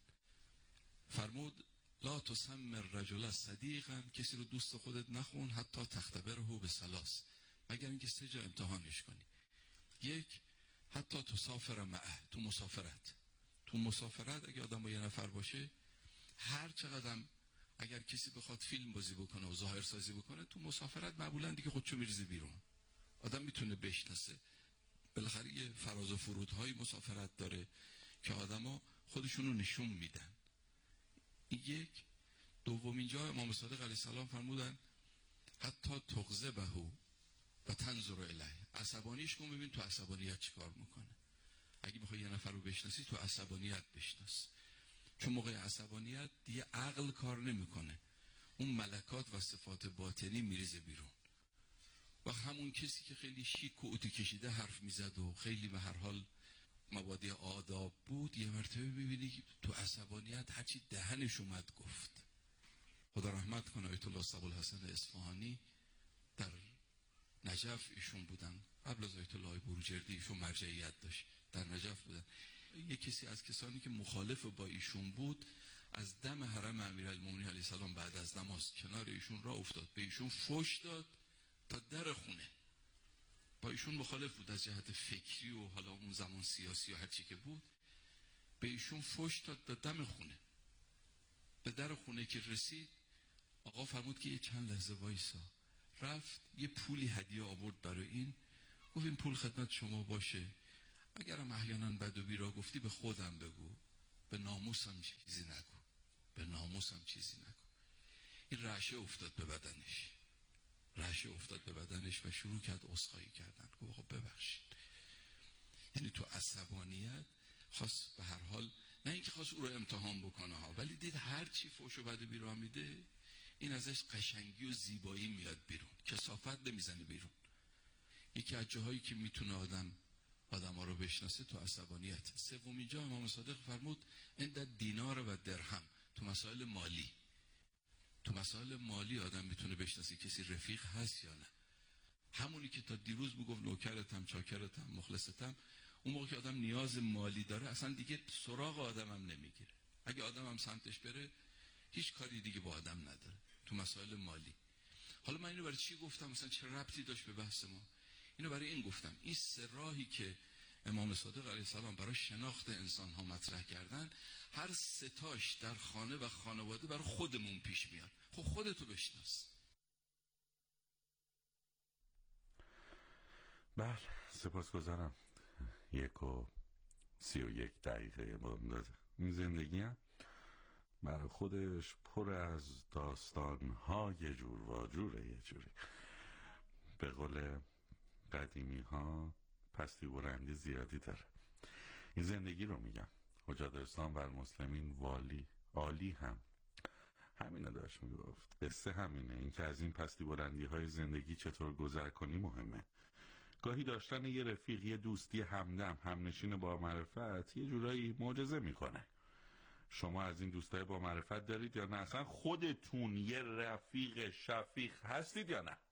فرمود لا تسمر رجل صدیقا، کسی رو دوست خودت نخون حتی تختبره به ثلاث، مگر اینکه سه جا امتحانش کنی. یک، حتی تسافر معه، تو مسافرت تو مسافرت اگه آدم با یه نفر باشه، هر چقدر اگر کسی بخواد فیلم بازی بکنه و ظاهر سازی بکنه تو مسافرت معمولا دیگه خودشو میریزه بیرون. آدم میتونه بشناسه. بالاخره یه فراز و فرودهای مسافرت داره که آدما خودشونو نشون میدن. این یک. دومین جا امام صادق علیه السلام فرمودن حتی تغضبه و تنظر الیه، عصبانیش کن ببین تو عصبانیت چیکار میکنه. اگه بخوای یه نفر رو بشناسی تو عصبانیت بشناس، چون موقع عصبانیت دیگه عقل کار نمیکنه، اون ملکات و صفات باطنی میریزه بیرون. و همون کسی که خیلی شیک و اتو کشیده حرف میزد و خیلی به هر حال مبادی آداب بود، یه مرتبه ببینی تو عصبانیت هرچی دهنش اومد گفت. خدا رحمت کنه آیت الله ابوالحسن اصفهانی در نجف ایشون بودن، قبل از آیت الله بروجردی ایشون مرجعیت داشت، در نجف بودن. یک کسی از کسانی که مخالف با ایشون بود از دم حرم امیرالمومنین علیه السلام بعد از نماز کنار ایشون را افتاد، به ایشون فحش داد تا در خونه. با ایشون مخالف بود از جهت فکری و حالا اون زمان سیاسی و هر چی که بود، به ایشون فحش داد تا دم خونه. به در خونه که رسید آقا فرمود که یه چند لحظه وایسا، رفت یه پولی هدیه آورد برای این، گفت این پول خدمت شما باشه، اگرم احیانا بد و بیرا گفتی به خودم بگو، به ناموسم چیزی نگو، به ناموسم چیزی نگو. این رعشه افتاد به بدنش. رعشه افتاد به بدنش و شروع کرد عذرخواهی کردن. گفت آقا ببخشید. یعنی تو عصبانیت خواست به هر حال، نه اینکه خواست او رو امتحان بکنه ها، ولی دید هر چی فوش و بد و بیراه میده این ازش قشنگی و زیبایی میاد بیرون، کثافت نمیزنه بیرون. یکی از جاهایی که میتونه آدم آدم ها رو بشناسه تو عصبانیت. سومین جا امام صادق فرمود عند دینار و درهم، تو مسائل مالی. تو مسائل مالی آدم میتونه بشناسه کسی رفیق هست یا نه. همونی که تا دیروز میگفت نوکرتم، چاکرتم، مخلصتم، اون موقع که آدم نیاز مالی داره اصلا دیگه سراغ آدمم نمیگیره. اگه آدمم سمتش بره هیچ کاری دیگه با آدم نداره تو مسائل مالی. حالا من اینو برای چی گفتم؟ مثلا چه ربطی داشت به بحث ما؟ اینو برای این گفتم این سه راهی که امام صادق علیه السلام برای شناخت انسان ها مطرح کردن، هر سه تاش در خانه و خانواده برای خودمون پیش میاد. خب خودتو بشناس. بله سپاسگزارم. یک و سی و یک دقیقه مونده. این زندگی هم برای خودش پر از داستان‌ها یه جور واجوره، یه جوری به قول قدیمی ها پستی برندی زیادی داره. این زندگی رو میگم. حجت اسلام و المسلمین والی عالی هم همینه داشت میگفت. قصه همینه، این که از این پستی بلندی های زندگی چطور گذر کنی مهمه. گاهی داشتن یه رفیق، یه دوستی همدم، همنشین با معرفت یه جورایی معجزه میکنه. شما از این دوستای با معرفت دارید یا نه؟ اصلا خودتون یه رفیق شفیق هستید یا نه؟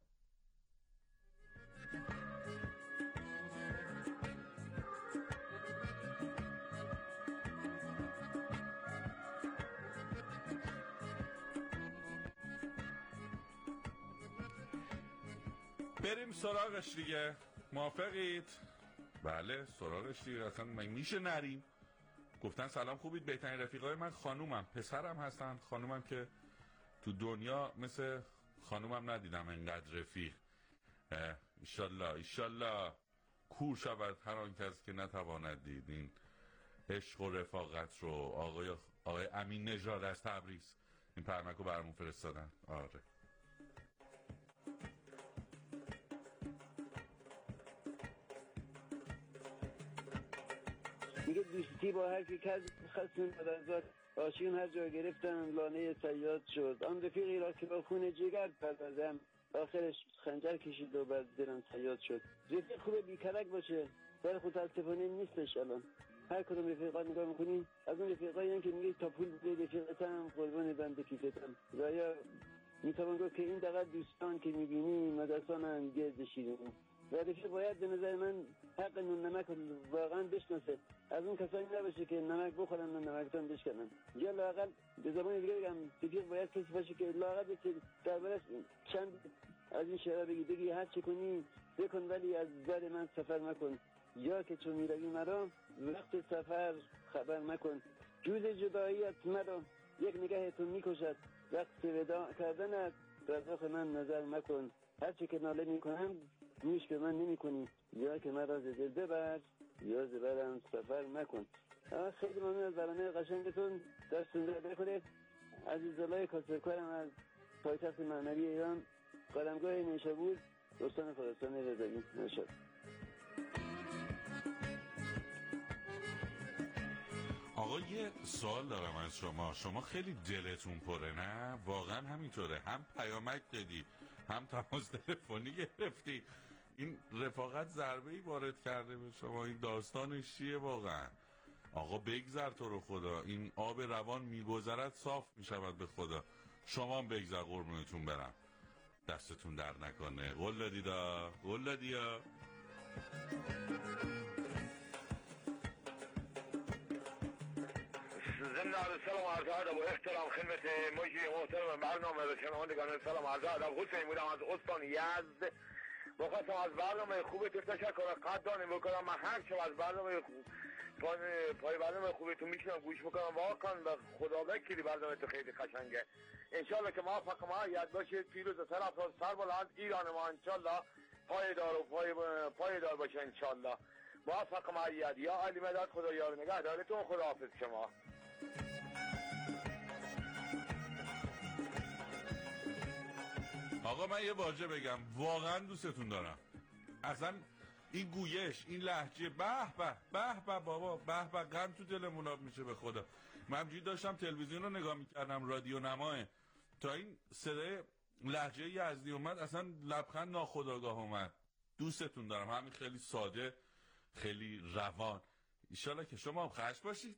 بریم سراغش دیگه. موافقید؟ بله سراغش دیگه. اصلا میشه نریم؟ گفتن سلام خوبید، بهترین رفیقای من خانومم، پسرم هستن. خانومم که تو دنیا مثل خانومم ندیدم انقدر رفیق. ایشالله ایشالله کور شود هر آن کس که نتواند دید این عشق و رفاقت رو. آقای آقای امین نژاد از تبریز این پرمک رو برامون فرستادن. آره دیگه دوستی با هر کی کس خستون ازاد آشین هر جا گرفتم لانه صیاد شد. آن رفیقی را که با خون جگر پروردم آخرش خنجر کشید و بر دلم صیاد شد. رفیق خوبه بیکلک باشه ولی خود متاسفانه نیستش. الان هر کدوم رفیقات نگاه میکنی از اون رفیقایی هم که میگه تا پول بده رفیقتم قربان بند کیفتم. یا میتوان گفت که این دقیقا دوستان که میبینی مدرسان هم گرد شیرینی و رفیق باید به نظر من حق نون نمک واقعا بشناسه. از اون کسانی نباشه که نمک بخورن و نمکتان بشکنن. یا لااقل به زبان دیگه بگم رفیق باید کسی باشه که لااقل بشه دربارش چند از این شعرها بگی بگی هر چه کنی بکن ولی از بر من سفر مکن. یا که چون میروی مرا وقت سفر خبر مکن. جوز جداییت مرا یک نگهتون میکشد. وقت ودا کردنت رزاق من نظر مکن. هر چه که ناله میکنم گوش به من نمی کنی. یا که من را زده ببر یا زبرم سفر مکن. خیلی ممنون از برنامه قشنگتون. دستون درد نکنه. عزیزالله کاسرکارم از پایتخت معنوی ایران قلمگاه نیشابور دوستان خراسان رضایی نشد. آقا یه سوال دارم از شما. شما خیلی دلتون پره نه؟ واقعا همینطوره؟ هم پیامک دادی هم تماس تلفنی گرفتی. این رفاقت ضربه‌ای وارد کرده به شما. این داستانش چیه واقعا؟ آقا بگذر تو رو خدا. این آب روان میگذرد صاف میشود به خدا. شما هم بگذر قربونتون برم. دستتون در نکنه. قول دادی دا قول دادی دا. ضمن عرض سلام عرض ادب و احترام خدمت مجری محترم برنامه و شنوندگان سلام عرض ادب. حسین بودم از استان یزد. بخواستم از برنامه خوبتون تشکر قدردانی بکنم. من هر چه از برنامه خوب پای, پای برنامه خوبتون میشنم گوش میکنم. واقعا به خدا وکیلی برنامه تو خیلی قشنگه. انشالله که موفق ما یاد باشید. پیروز طرف و سربلند ایران ما انشالله پایدار و پای پایدار باشه انشالله. موفق ما یاد. یا علی مدد خدا یار نگهدارتون. خدا حافظ شما. آقا آقا من یه واژه بگم، واقعا دوستتون دارم. اصلا این گویش، این لهجه، به به به به بابا، به به، قند تو دلمون آب میشه به خدا. من همجوری داشتم تلویزیون رو نگاه میکردم، رادیو نماه، تا این صدای لهجه یزدی اومد، اصلا لبخند ناخودآگاه اومد. دوستتون دارم، همین خیلی ساده، خیلی روان. ایشالا که شما هم خوش باشید.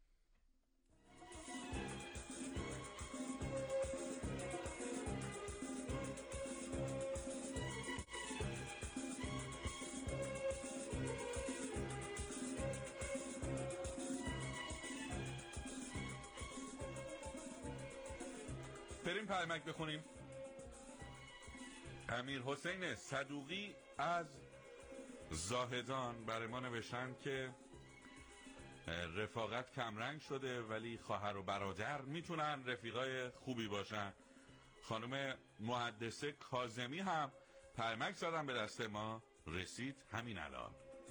بریم پیامک بخونیم. امیر حسین صدوقی از زاهدان برای ما نوشتن که رفاقت کمرنگ شده ولی خواهر و برادر میتونن رفیقای خوبی باشن. خانم محدثه کاظمی هم پیامک زدن به دست ما، رسید همین الان.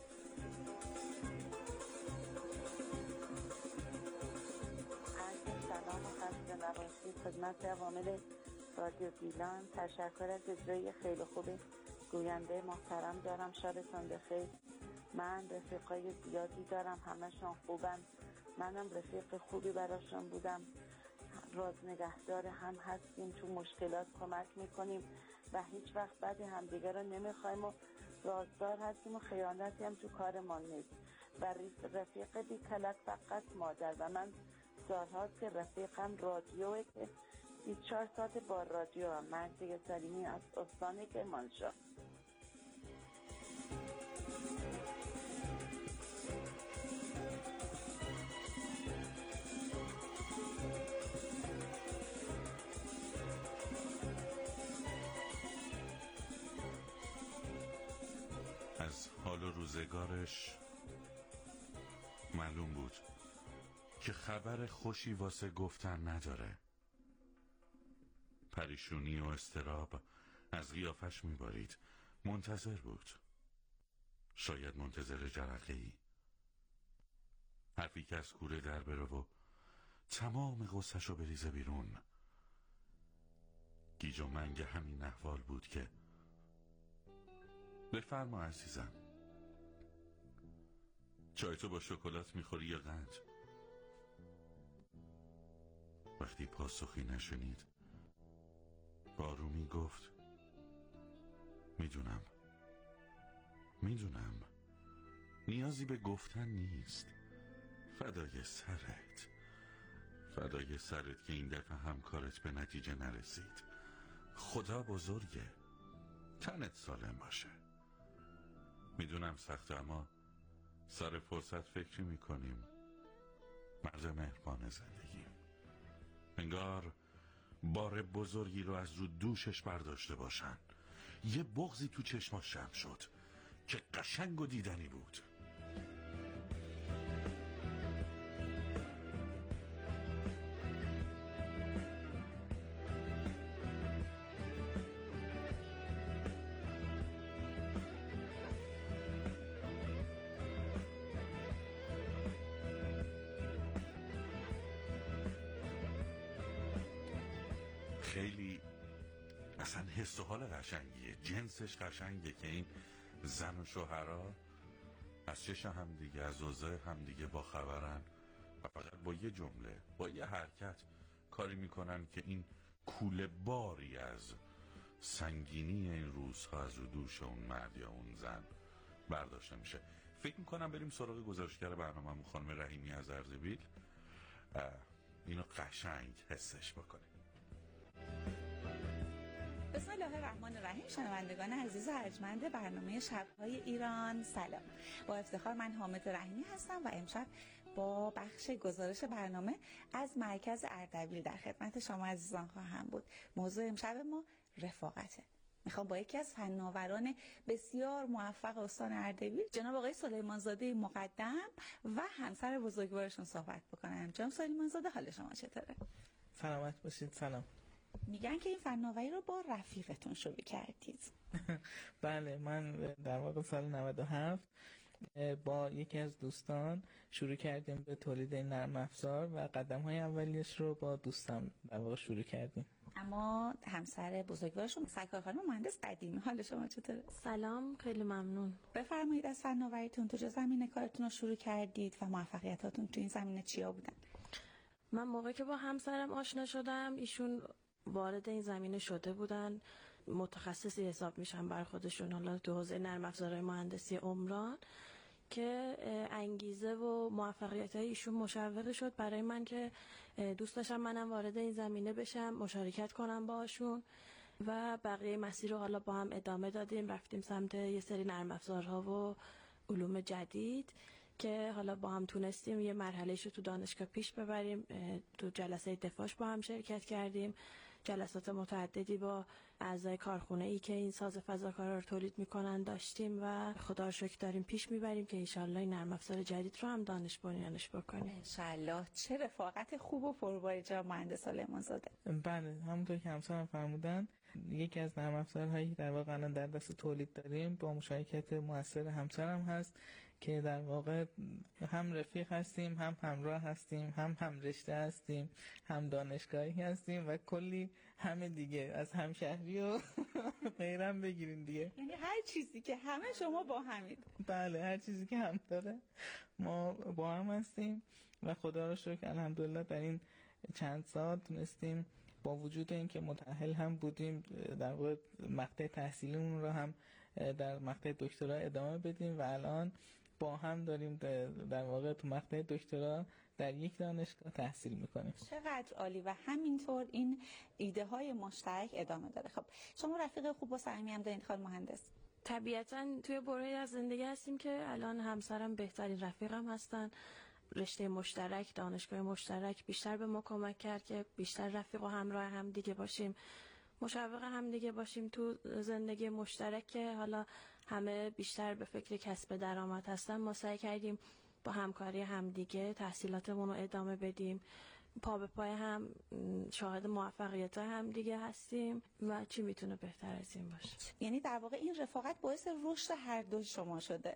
سلام و خسته نباشید خدمت عوامل رادیو گیلان. تشکر از اجرای خیلی خوب گوینده محترم دارم. شبتون بخیر. من رفیقای زیادی دارم، همشون خوبن. منم رفیق خوبی براشون بودم. راز نگهدار هم هستیم، تو مشکلات کمک میکنیم و هیچ وقت بعد همدیگه رو نمیخوایم و رازدار هستیم و خیانتی هم تو کارمان نیست. و رفیق بی کلک فقط مادر. و من سالهاست که رفیقم رادیوه که بیست و چهار ساعت با رادیو هم. مرسی سلیمی از استان کرمانشاه. از حال و روزگارش معلوم بود که خبر خوشی واسه گفتن نداره. پریشونی و اضطراب از قیافش میبارید. منتظر بود، شاید منتظر جرقه‌ای، حرفی که از کوره در بره و تمام غصه‌ش رو بریزه بیرون. گیج و منگ همین احوال بود که بفرما عزیزم، چای تو با شکلات میخوری یا قند؟ وقتی پاسخی نشنید با آرومی گفت میدونم میدونم نیازی به گفتن نیست. فدای سرت، فدای سرت که این دفعه همکارت به نتیجه نرسید. خدا بزرگه، تنت سالم باشه. میدونم سخته، اما سر فرصت فکری میکنیم. مرد مهربان زندگی، انگار بار بزرگی رو از رو دوشش برداشته باشن. یه بغضی تو چشماش جمع شد که قشنگ و دیدنی بود. خیلی اصلا حس و حال قشنگیه، جنسش قشنگه که این زن و شوهرها از چش هم دیگه، از اوضاع هم دیگه با خبرن و فقط با یه جمله، با یه حرکت کاری میکنن که این کوله باری از سنگینی این روزها از رو دوش اون مرد یا اون زن برداشته میشه. فکر میکنم بریم سراغ گزارشگر برنامه خانم رحیمی از اردبیل، اینو قشنگ حسش بکنیم. بسم الله الرحمن الرحیم. شنوندگان عزیز و ارجمند برنامه شب‌های ایران، سلام. با افتخار من حامد رحیمی هستم و امشب با بخش گزارش برنامه از مرکز اردبیل در خدمت شما عزیزان خواهم بود. موضوع امشب ما رفاقته. میخوام با یکی از فناوران بسیار موفق استان اردبیل، جناب آقای سلیمانزاده مقدم و همسر بزرگوارشون صحبت بکنم. جناب سلیمانزاده، حال شما چطوره؟ سلامت باشید. سلام. میگن که این فناوری رو با رفیقتون شروع کردید. بله، من در واقع سال نود و هفت با یکی از دوستان شروع کردیم به تولید این نرم افزار و قدم های اولیش رو با دوستم در واقع شروع کردیم. اما همسر بزرگوارشون سرکار خانم مهندس قدیمی، حال شما چطوره؟ سلام، خیلی ممنون. بفرمایید از فناوریتون تو چه زمینه کارتون رو شروع کردید و موفقیتاتون تو این زمینه چیا بودن؟ من موقعی که با همسرم آشنا شدم ایشون وارد این زمینه شده بودن، متخصصی حساب میشن بر خودشون، حالا تو حوزه نرم افزارهای مهندسی عمران، که انگیزه و موفقیت های ایشون مشوق شد برای من که دوست داشتم منم وارد این زمینه بشم، مشارکت کنم باشون و بقیه مسیر رو حالا با هم ادامه دادیم، رفتیم سمت یه سری نرم افزارها و علوم جدید که حالا با هم تونستیم یه مرحله‌شو تو دانشگاه پیش ببریم. تو جلسه دفاعش با هم شرکت کردیم، جلسات متعددی با اعضای کارخونه ای که این ساز فضاکارا رو تولید میکنن داشتیم و خدا رو شکر داریم پیش میبریم که انشالله این نرم افزار جدید رو هم دانش بنیانش بکنیم. انشالله. چه رفاقت خوب و پرباری جناب مهندس سلیمان زاده. بله، همونطور که همسرم فرمودن، یکی از نرم افزارهایی در واقع الان در دست تولید داریم با مشارکت موثر همسرم هست که در واقع هم رفیق هستیم، هم همراه هستیم، هم هم رشته هستیم، هم دانشگاهی هستیم و کلی همه دیگه، از همشهری و غیرم بگیرین دیگه. یعنی هر چیزی که همه شما با همید. بله، هر چیزی که هم داره ما با هم هستیم و خدا رو شکر الحمدلله در این چند سال تونستیم با وجود اینکه متأهل هم بودیم در واقع مقطع تحصیلیمون رو هم در مقطع دکترا ادامه بدیم و الان با هم داریم در واقع تو مقطع دکترا در یک دانشگاه تحصیل میکنیم. چقدر عالی. و همینطور این ایده های مشترک ادامه داره. خب شما رفیق خوب و صمیمی هم دارید خانم مهندس؟ طبیعتاً توی برهه‌ای از زندگی هستیم که الان همسرم بهترین رفیقم هستن. رشته مشترک، دانشگاه مشترک بیشتر به ما کمک کرد که بیشتر رفیق و همراه هم دیگه باشیم، مشوق هم دیگه باشیم تو زندگی مشترک که حالا همه بیشتر به فکر کسب درآمد هستن. ما سعی کردیم با همکاری هم دیگه تحصیلاتمون رو ادامه بدیم، پا به پای هم شاهد موفقیت هم دیگه هستیم و چی میتونه بهتر از این باشه؟ یعنی در واقع این رفاقت باعث رشد هر دو شما شده.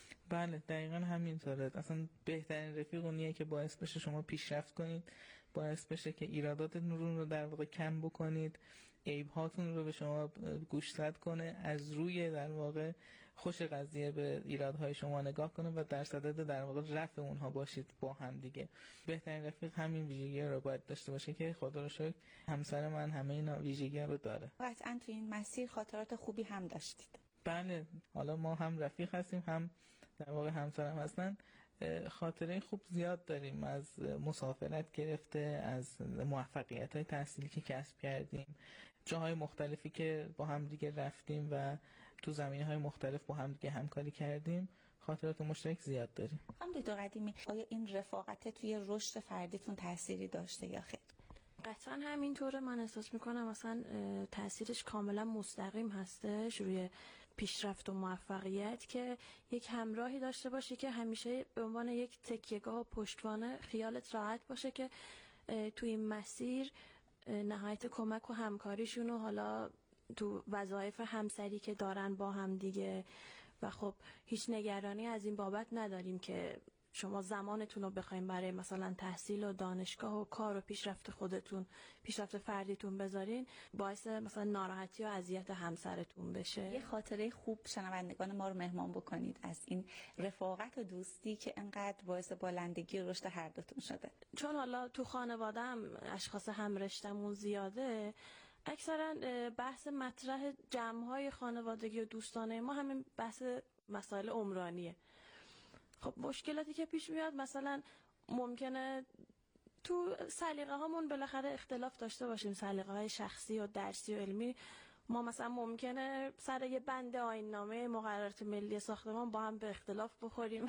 بله دقیقا همینطوره. اصلا بهترین رفیق اونیه که باعث بشه شما پیشرفت کنید، باعث بشه که ایراداتتون رو در واقع کم بکنید، عیب هاتون رو به شما گوشزد کنه، از روی در واقع خوش قضیه به ایرادهای شما نگاه کنه و در صدد در واقع رفع اونها باشید با هم دیگه. بهترین رفیق همین ویژگی رو باید داشته باشه که خدا رو شکر همسر من همه اینا ویژگی رو داره. قطعاً تو این مسیر خاطرات خوبی هم داشتید. بله، حالا ما هم رفیق هستیم هم در واقع همسرم هستن. خاطره خوب زیاد داریم، از مسافرت گرفته، از موفقیت‌های تحصیلی که کسب کردیم، جاهای مختلفی که با هم دیگه رفتیم و تو زمینه‌های مختلف با هم دیگه همکاری کردیم. خاطرات مشترک زیاد داریم. خانم دکتر قدیمی، آیا این رفاقت توی رشد فردیتون تأثیری داشته یا خیر؟ قطعا همینطوره. من احساس میکنم اصلا تأثیرش کاملا مستقیم هستش روی پیشرفت و موفقیت که یک همراهی داشته باشی که همیشه به عنوان یک تکیهگاه و پشتوانه خیالت راحت باشه که تو این مسیر نهایت کمک و همکاریشون و حالا تو وظایف همسری که دارن با هم دیگه و خب هیچ نگرانی از این بابت نداریم که شما زمانتون رو بخوایم برای مثلا تحصیل و دانشگاه و کار و پیشرفت خودتون، پیشرفت فردیتون بذارین، باعث مثلا ناراحتی و اذیت همسرتون بشه. یه خاطره خوب شنوندگان ما رو مهمان بکنید از این رفاقت و دوستی که انقدر باعث بالندگی و رشد هر دوتون شده. چون حالا تو خانواده هم اشخاص هم رشتمون زیاده، اکثرا بحث مطرح جمع‌های خانوادگی و دوستانه ما همین بحث مسائل عمرانیه. خب مشکلاتی که پیش میاد مثلا ممکنه تو سلیقه هامون بالاخره اختلاف داشته باشیم، سلیقه های شخصی و درسی و علمی. ما مثلا ممکنه سر یه بند آیین‌نامه مقررات ملی ساختمان با هم به اختلاف بخوریم.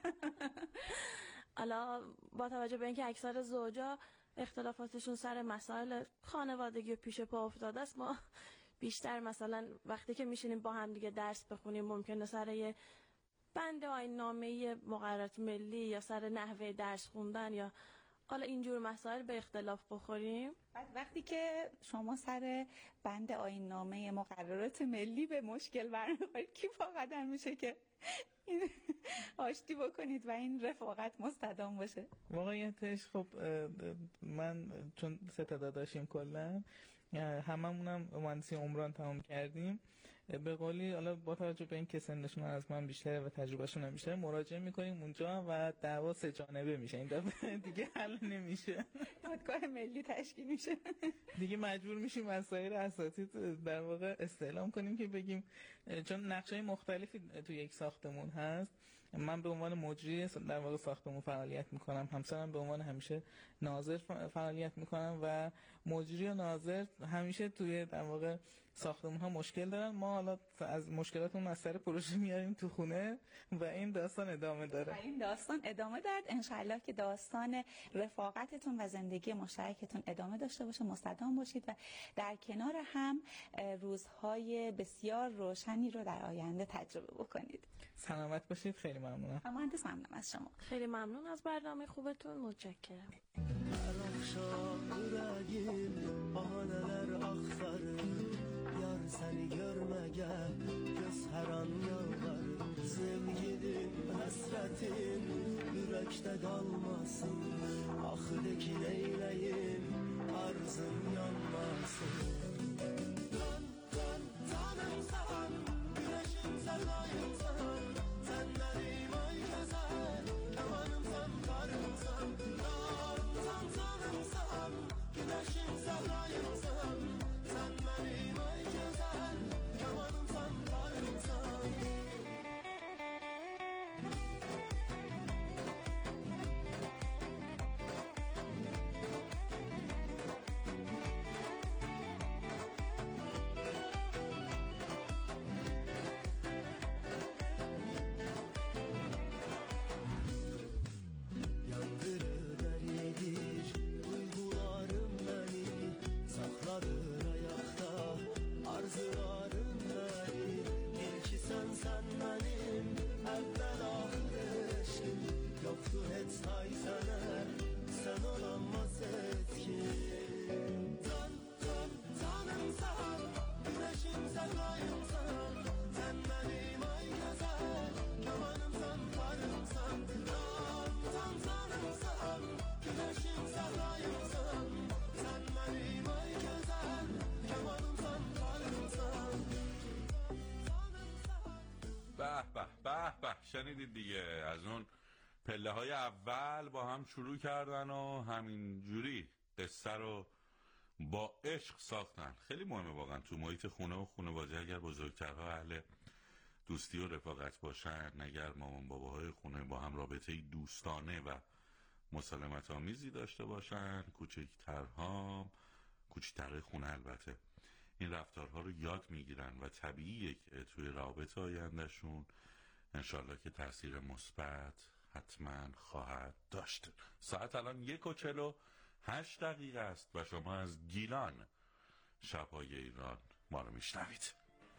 حالا با توجه به اینکه اکثر زوجا اختلافاتشون سر مسائل خانوادگی و پیش پا افتاده است، ما بیشتر مثلا وقتی که میشینیم با هم دیگه درس بخونیم ممکنه سر یه بند آیین‌نامه مقررات ملی یا سر نحوه درس خوندن یا حالا اینجور مسائل به اختلاف بخوریم. بعد وقتی که شما سر بند آیین‌نامه مقررات ملی به مشکل برمیخورید کی پا قدم میشه که این آشتی بکنید و این رفاقت مستدام باشه؟ واقعیتش خب من چون سه تا داداشیم کلا هممونم مهندسی عمران تمام کردیم. به قولی حالا با توجه به این که سنشون از من بیشتره و تجربهشون هم بیشتره مراجعه میکنیم اونجا و دعوا سه جانبه میشه. این دفعه دیگه حل نمیشه، دادگاه ملی تشکیل میشه. دیگه مجبور میشیم از سایر اساتید در واقع استعلام کنیم که بگیم، چون نقشه‌های مختلفی تو یک ساختمون هست. من به عنوان مجری در واقع ساختمون فعالیت میکنم، همسرم به عنوان همیشه ناظر فعالیت میکنم و مجری و ناظر همیشه توی در واقع ساختمون ها مشکل دارن. ما حالا از مشکلاتمون از سر پروژه میاریم تو خونه و این داستان ادامه داره. و این داستان ادامه دارد. انشالله که داستان رفاقتتون و زندگی مشترکتون ادامه داشته باشه، مستدام باشید و در کنار هم روزهای بسیار روشنی رو در آینده تجربه بکنید. سلامت باشید. خیلی ممنونم. مهندس ممنونم از شما. خیلی ممنون از برنامه خوبتون. متشکرم. Seni görmege göz her an yalvar. Sevgilin hasretin yürekte kalmasın. Ah de ki neyleyim arzum yanmasın. Dön dön tanım sen güneşim sen ayım sen. Sen benim ay güzel yamanım sen karım sen. Dön dön tanım sen güneşim sen ayım sen. Sen benim ay güzel yamanım sen karım sen. به به به به شنیدید دیگه، از اون پله های اول با هم شروع کردن و همین جوری قصه رو با عشق ساختن. خیلی مهمه واقعا تو محیط خونه و خانواده اگر بزرگترها اهل دوستی و رفاقت باشن، اگر مامان باباهای خونه با هم رابطه دوستانه و مسالمت آمیزی داشته باشن، کوچکترها کوچکتر خونه البته این رفتارها رو یاد میگیرن و طبیعیه که توی رابطه آیندهشون انشالله که تاثیر مثبت حتما خواهد داشت. ساعت الان یک و چل و هشت دقیقه است و شما از گیلان شب‌های ایران ما رو میشنوید.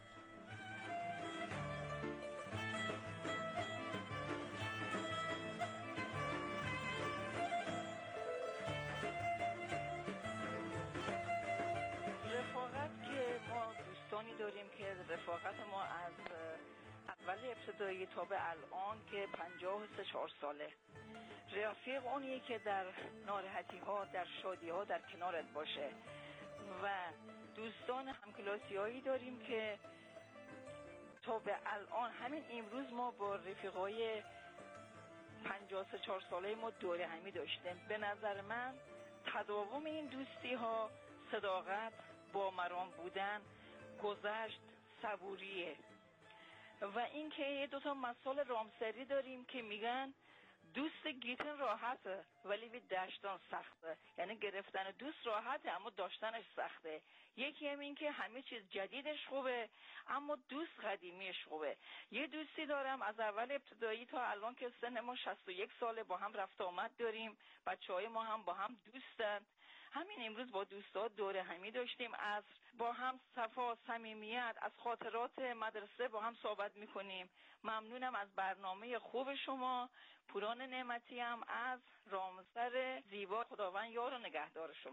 داریم که رفاقت ما از اول ابتدایی تا به الان که پنجاه و سه چهار ساله. رفیق اونیه که در ناراحتی ها، در شادی ها در کنارت باشه و دوستان همکلاسی هایی داریم که تا به الان همین امروز ما با رفیقای پنجاه و سه چهار ساله ما دوره همی داشتیم. به نظر من تداوم این دوستی ها صداقت، با مرام بودن، گذشت، صبوریه. و اینکه یه دوتا مسئله رامسری داریم که میگن دوست گیتن راحته ولی به داشتن سخته. یعنی گرفتن دوست راحته اما داشتنش سخته. یکی هم این که همه چیز جدیدش خوبه اما دوست قدیمیش خوبه. یه دوستی دارم از اول ابتدایی تا الان که سن ما شصت و یک ساله با هم رفت آمد داریم، بچه های ما هم با هم دوستن. همین امروز با دوستات دوره همی داشتیم، از با هم صفا صمیمیت از خاطرات مدرسه با هم صحبت میکنیم. ممنونم از برنامه خوب شما. پوران نعمتی هم از رامسر زیبا. خداوند یار و نگهدار شما.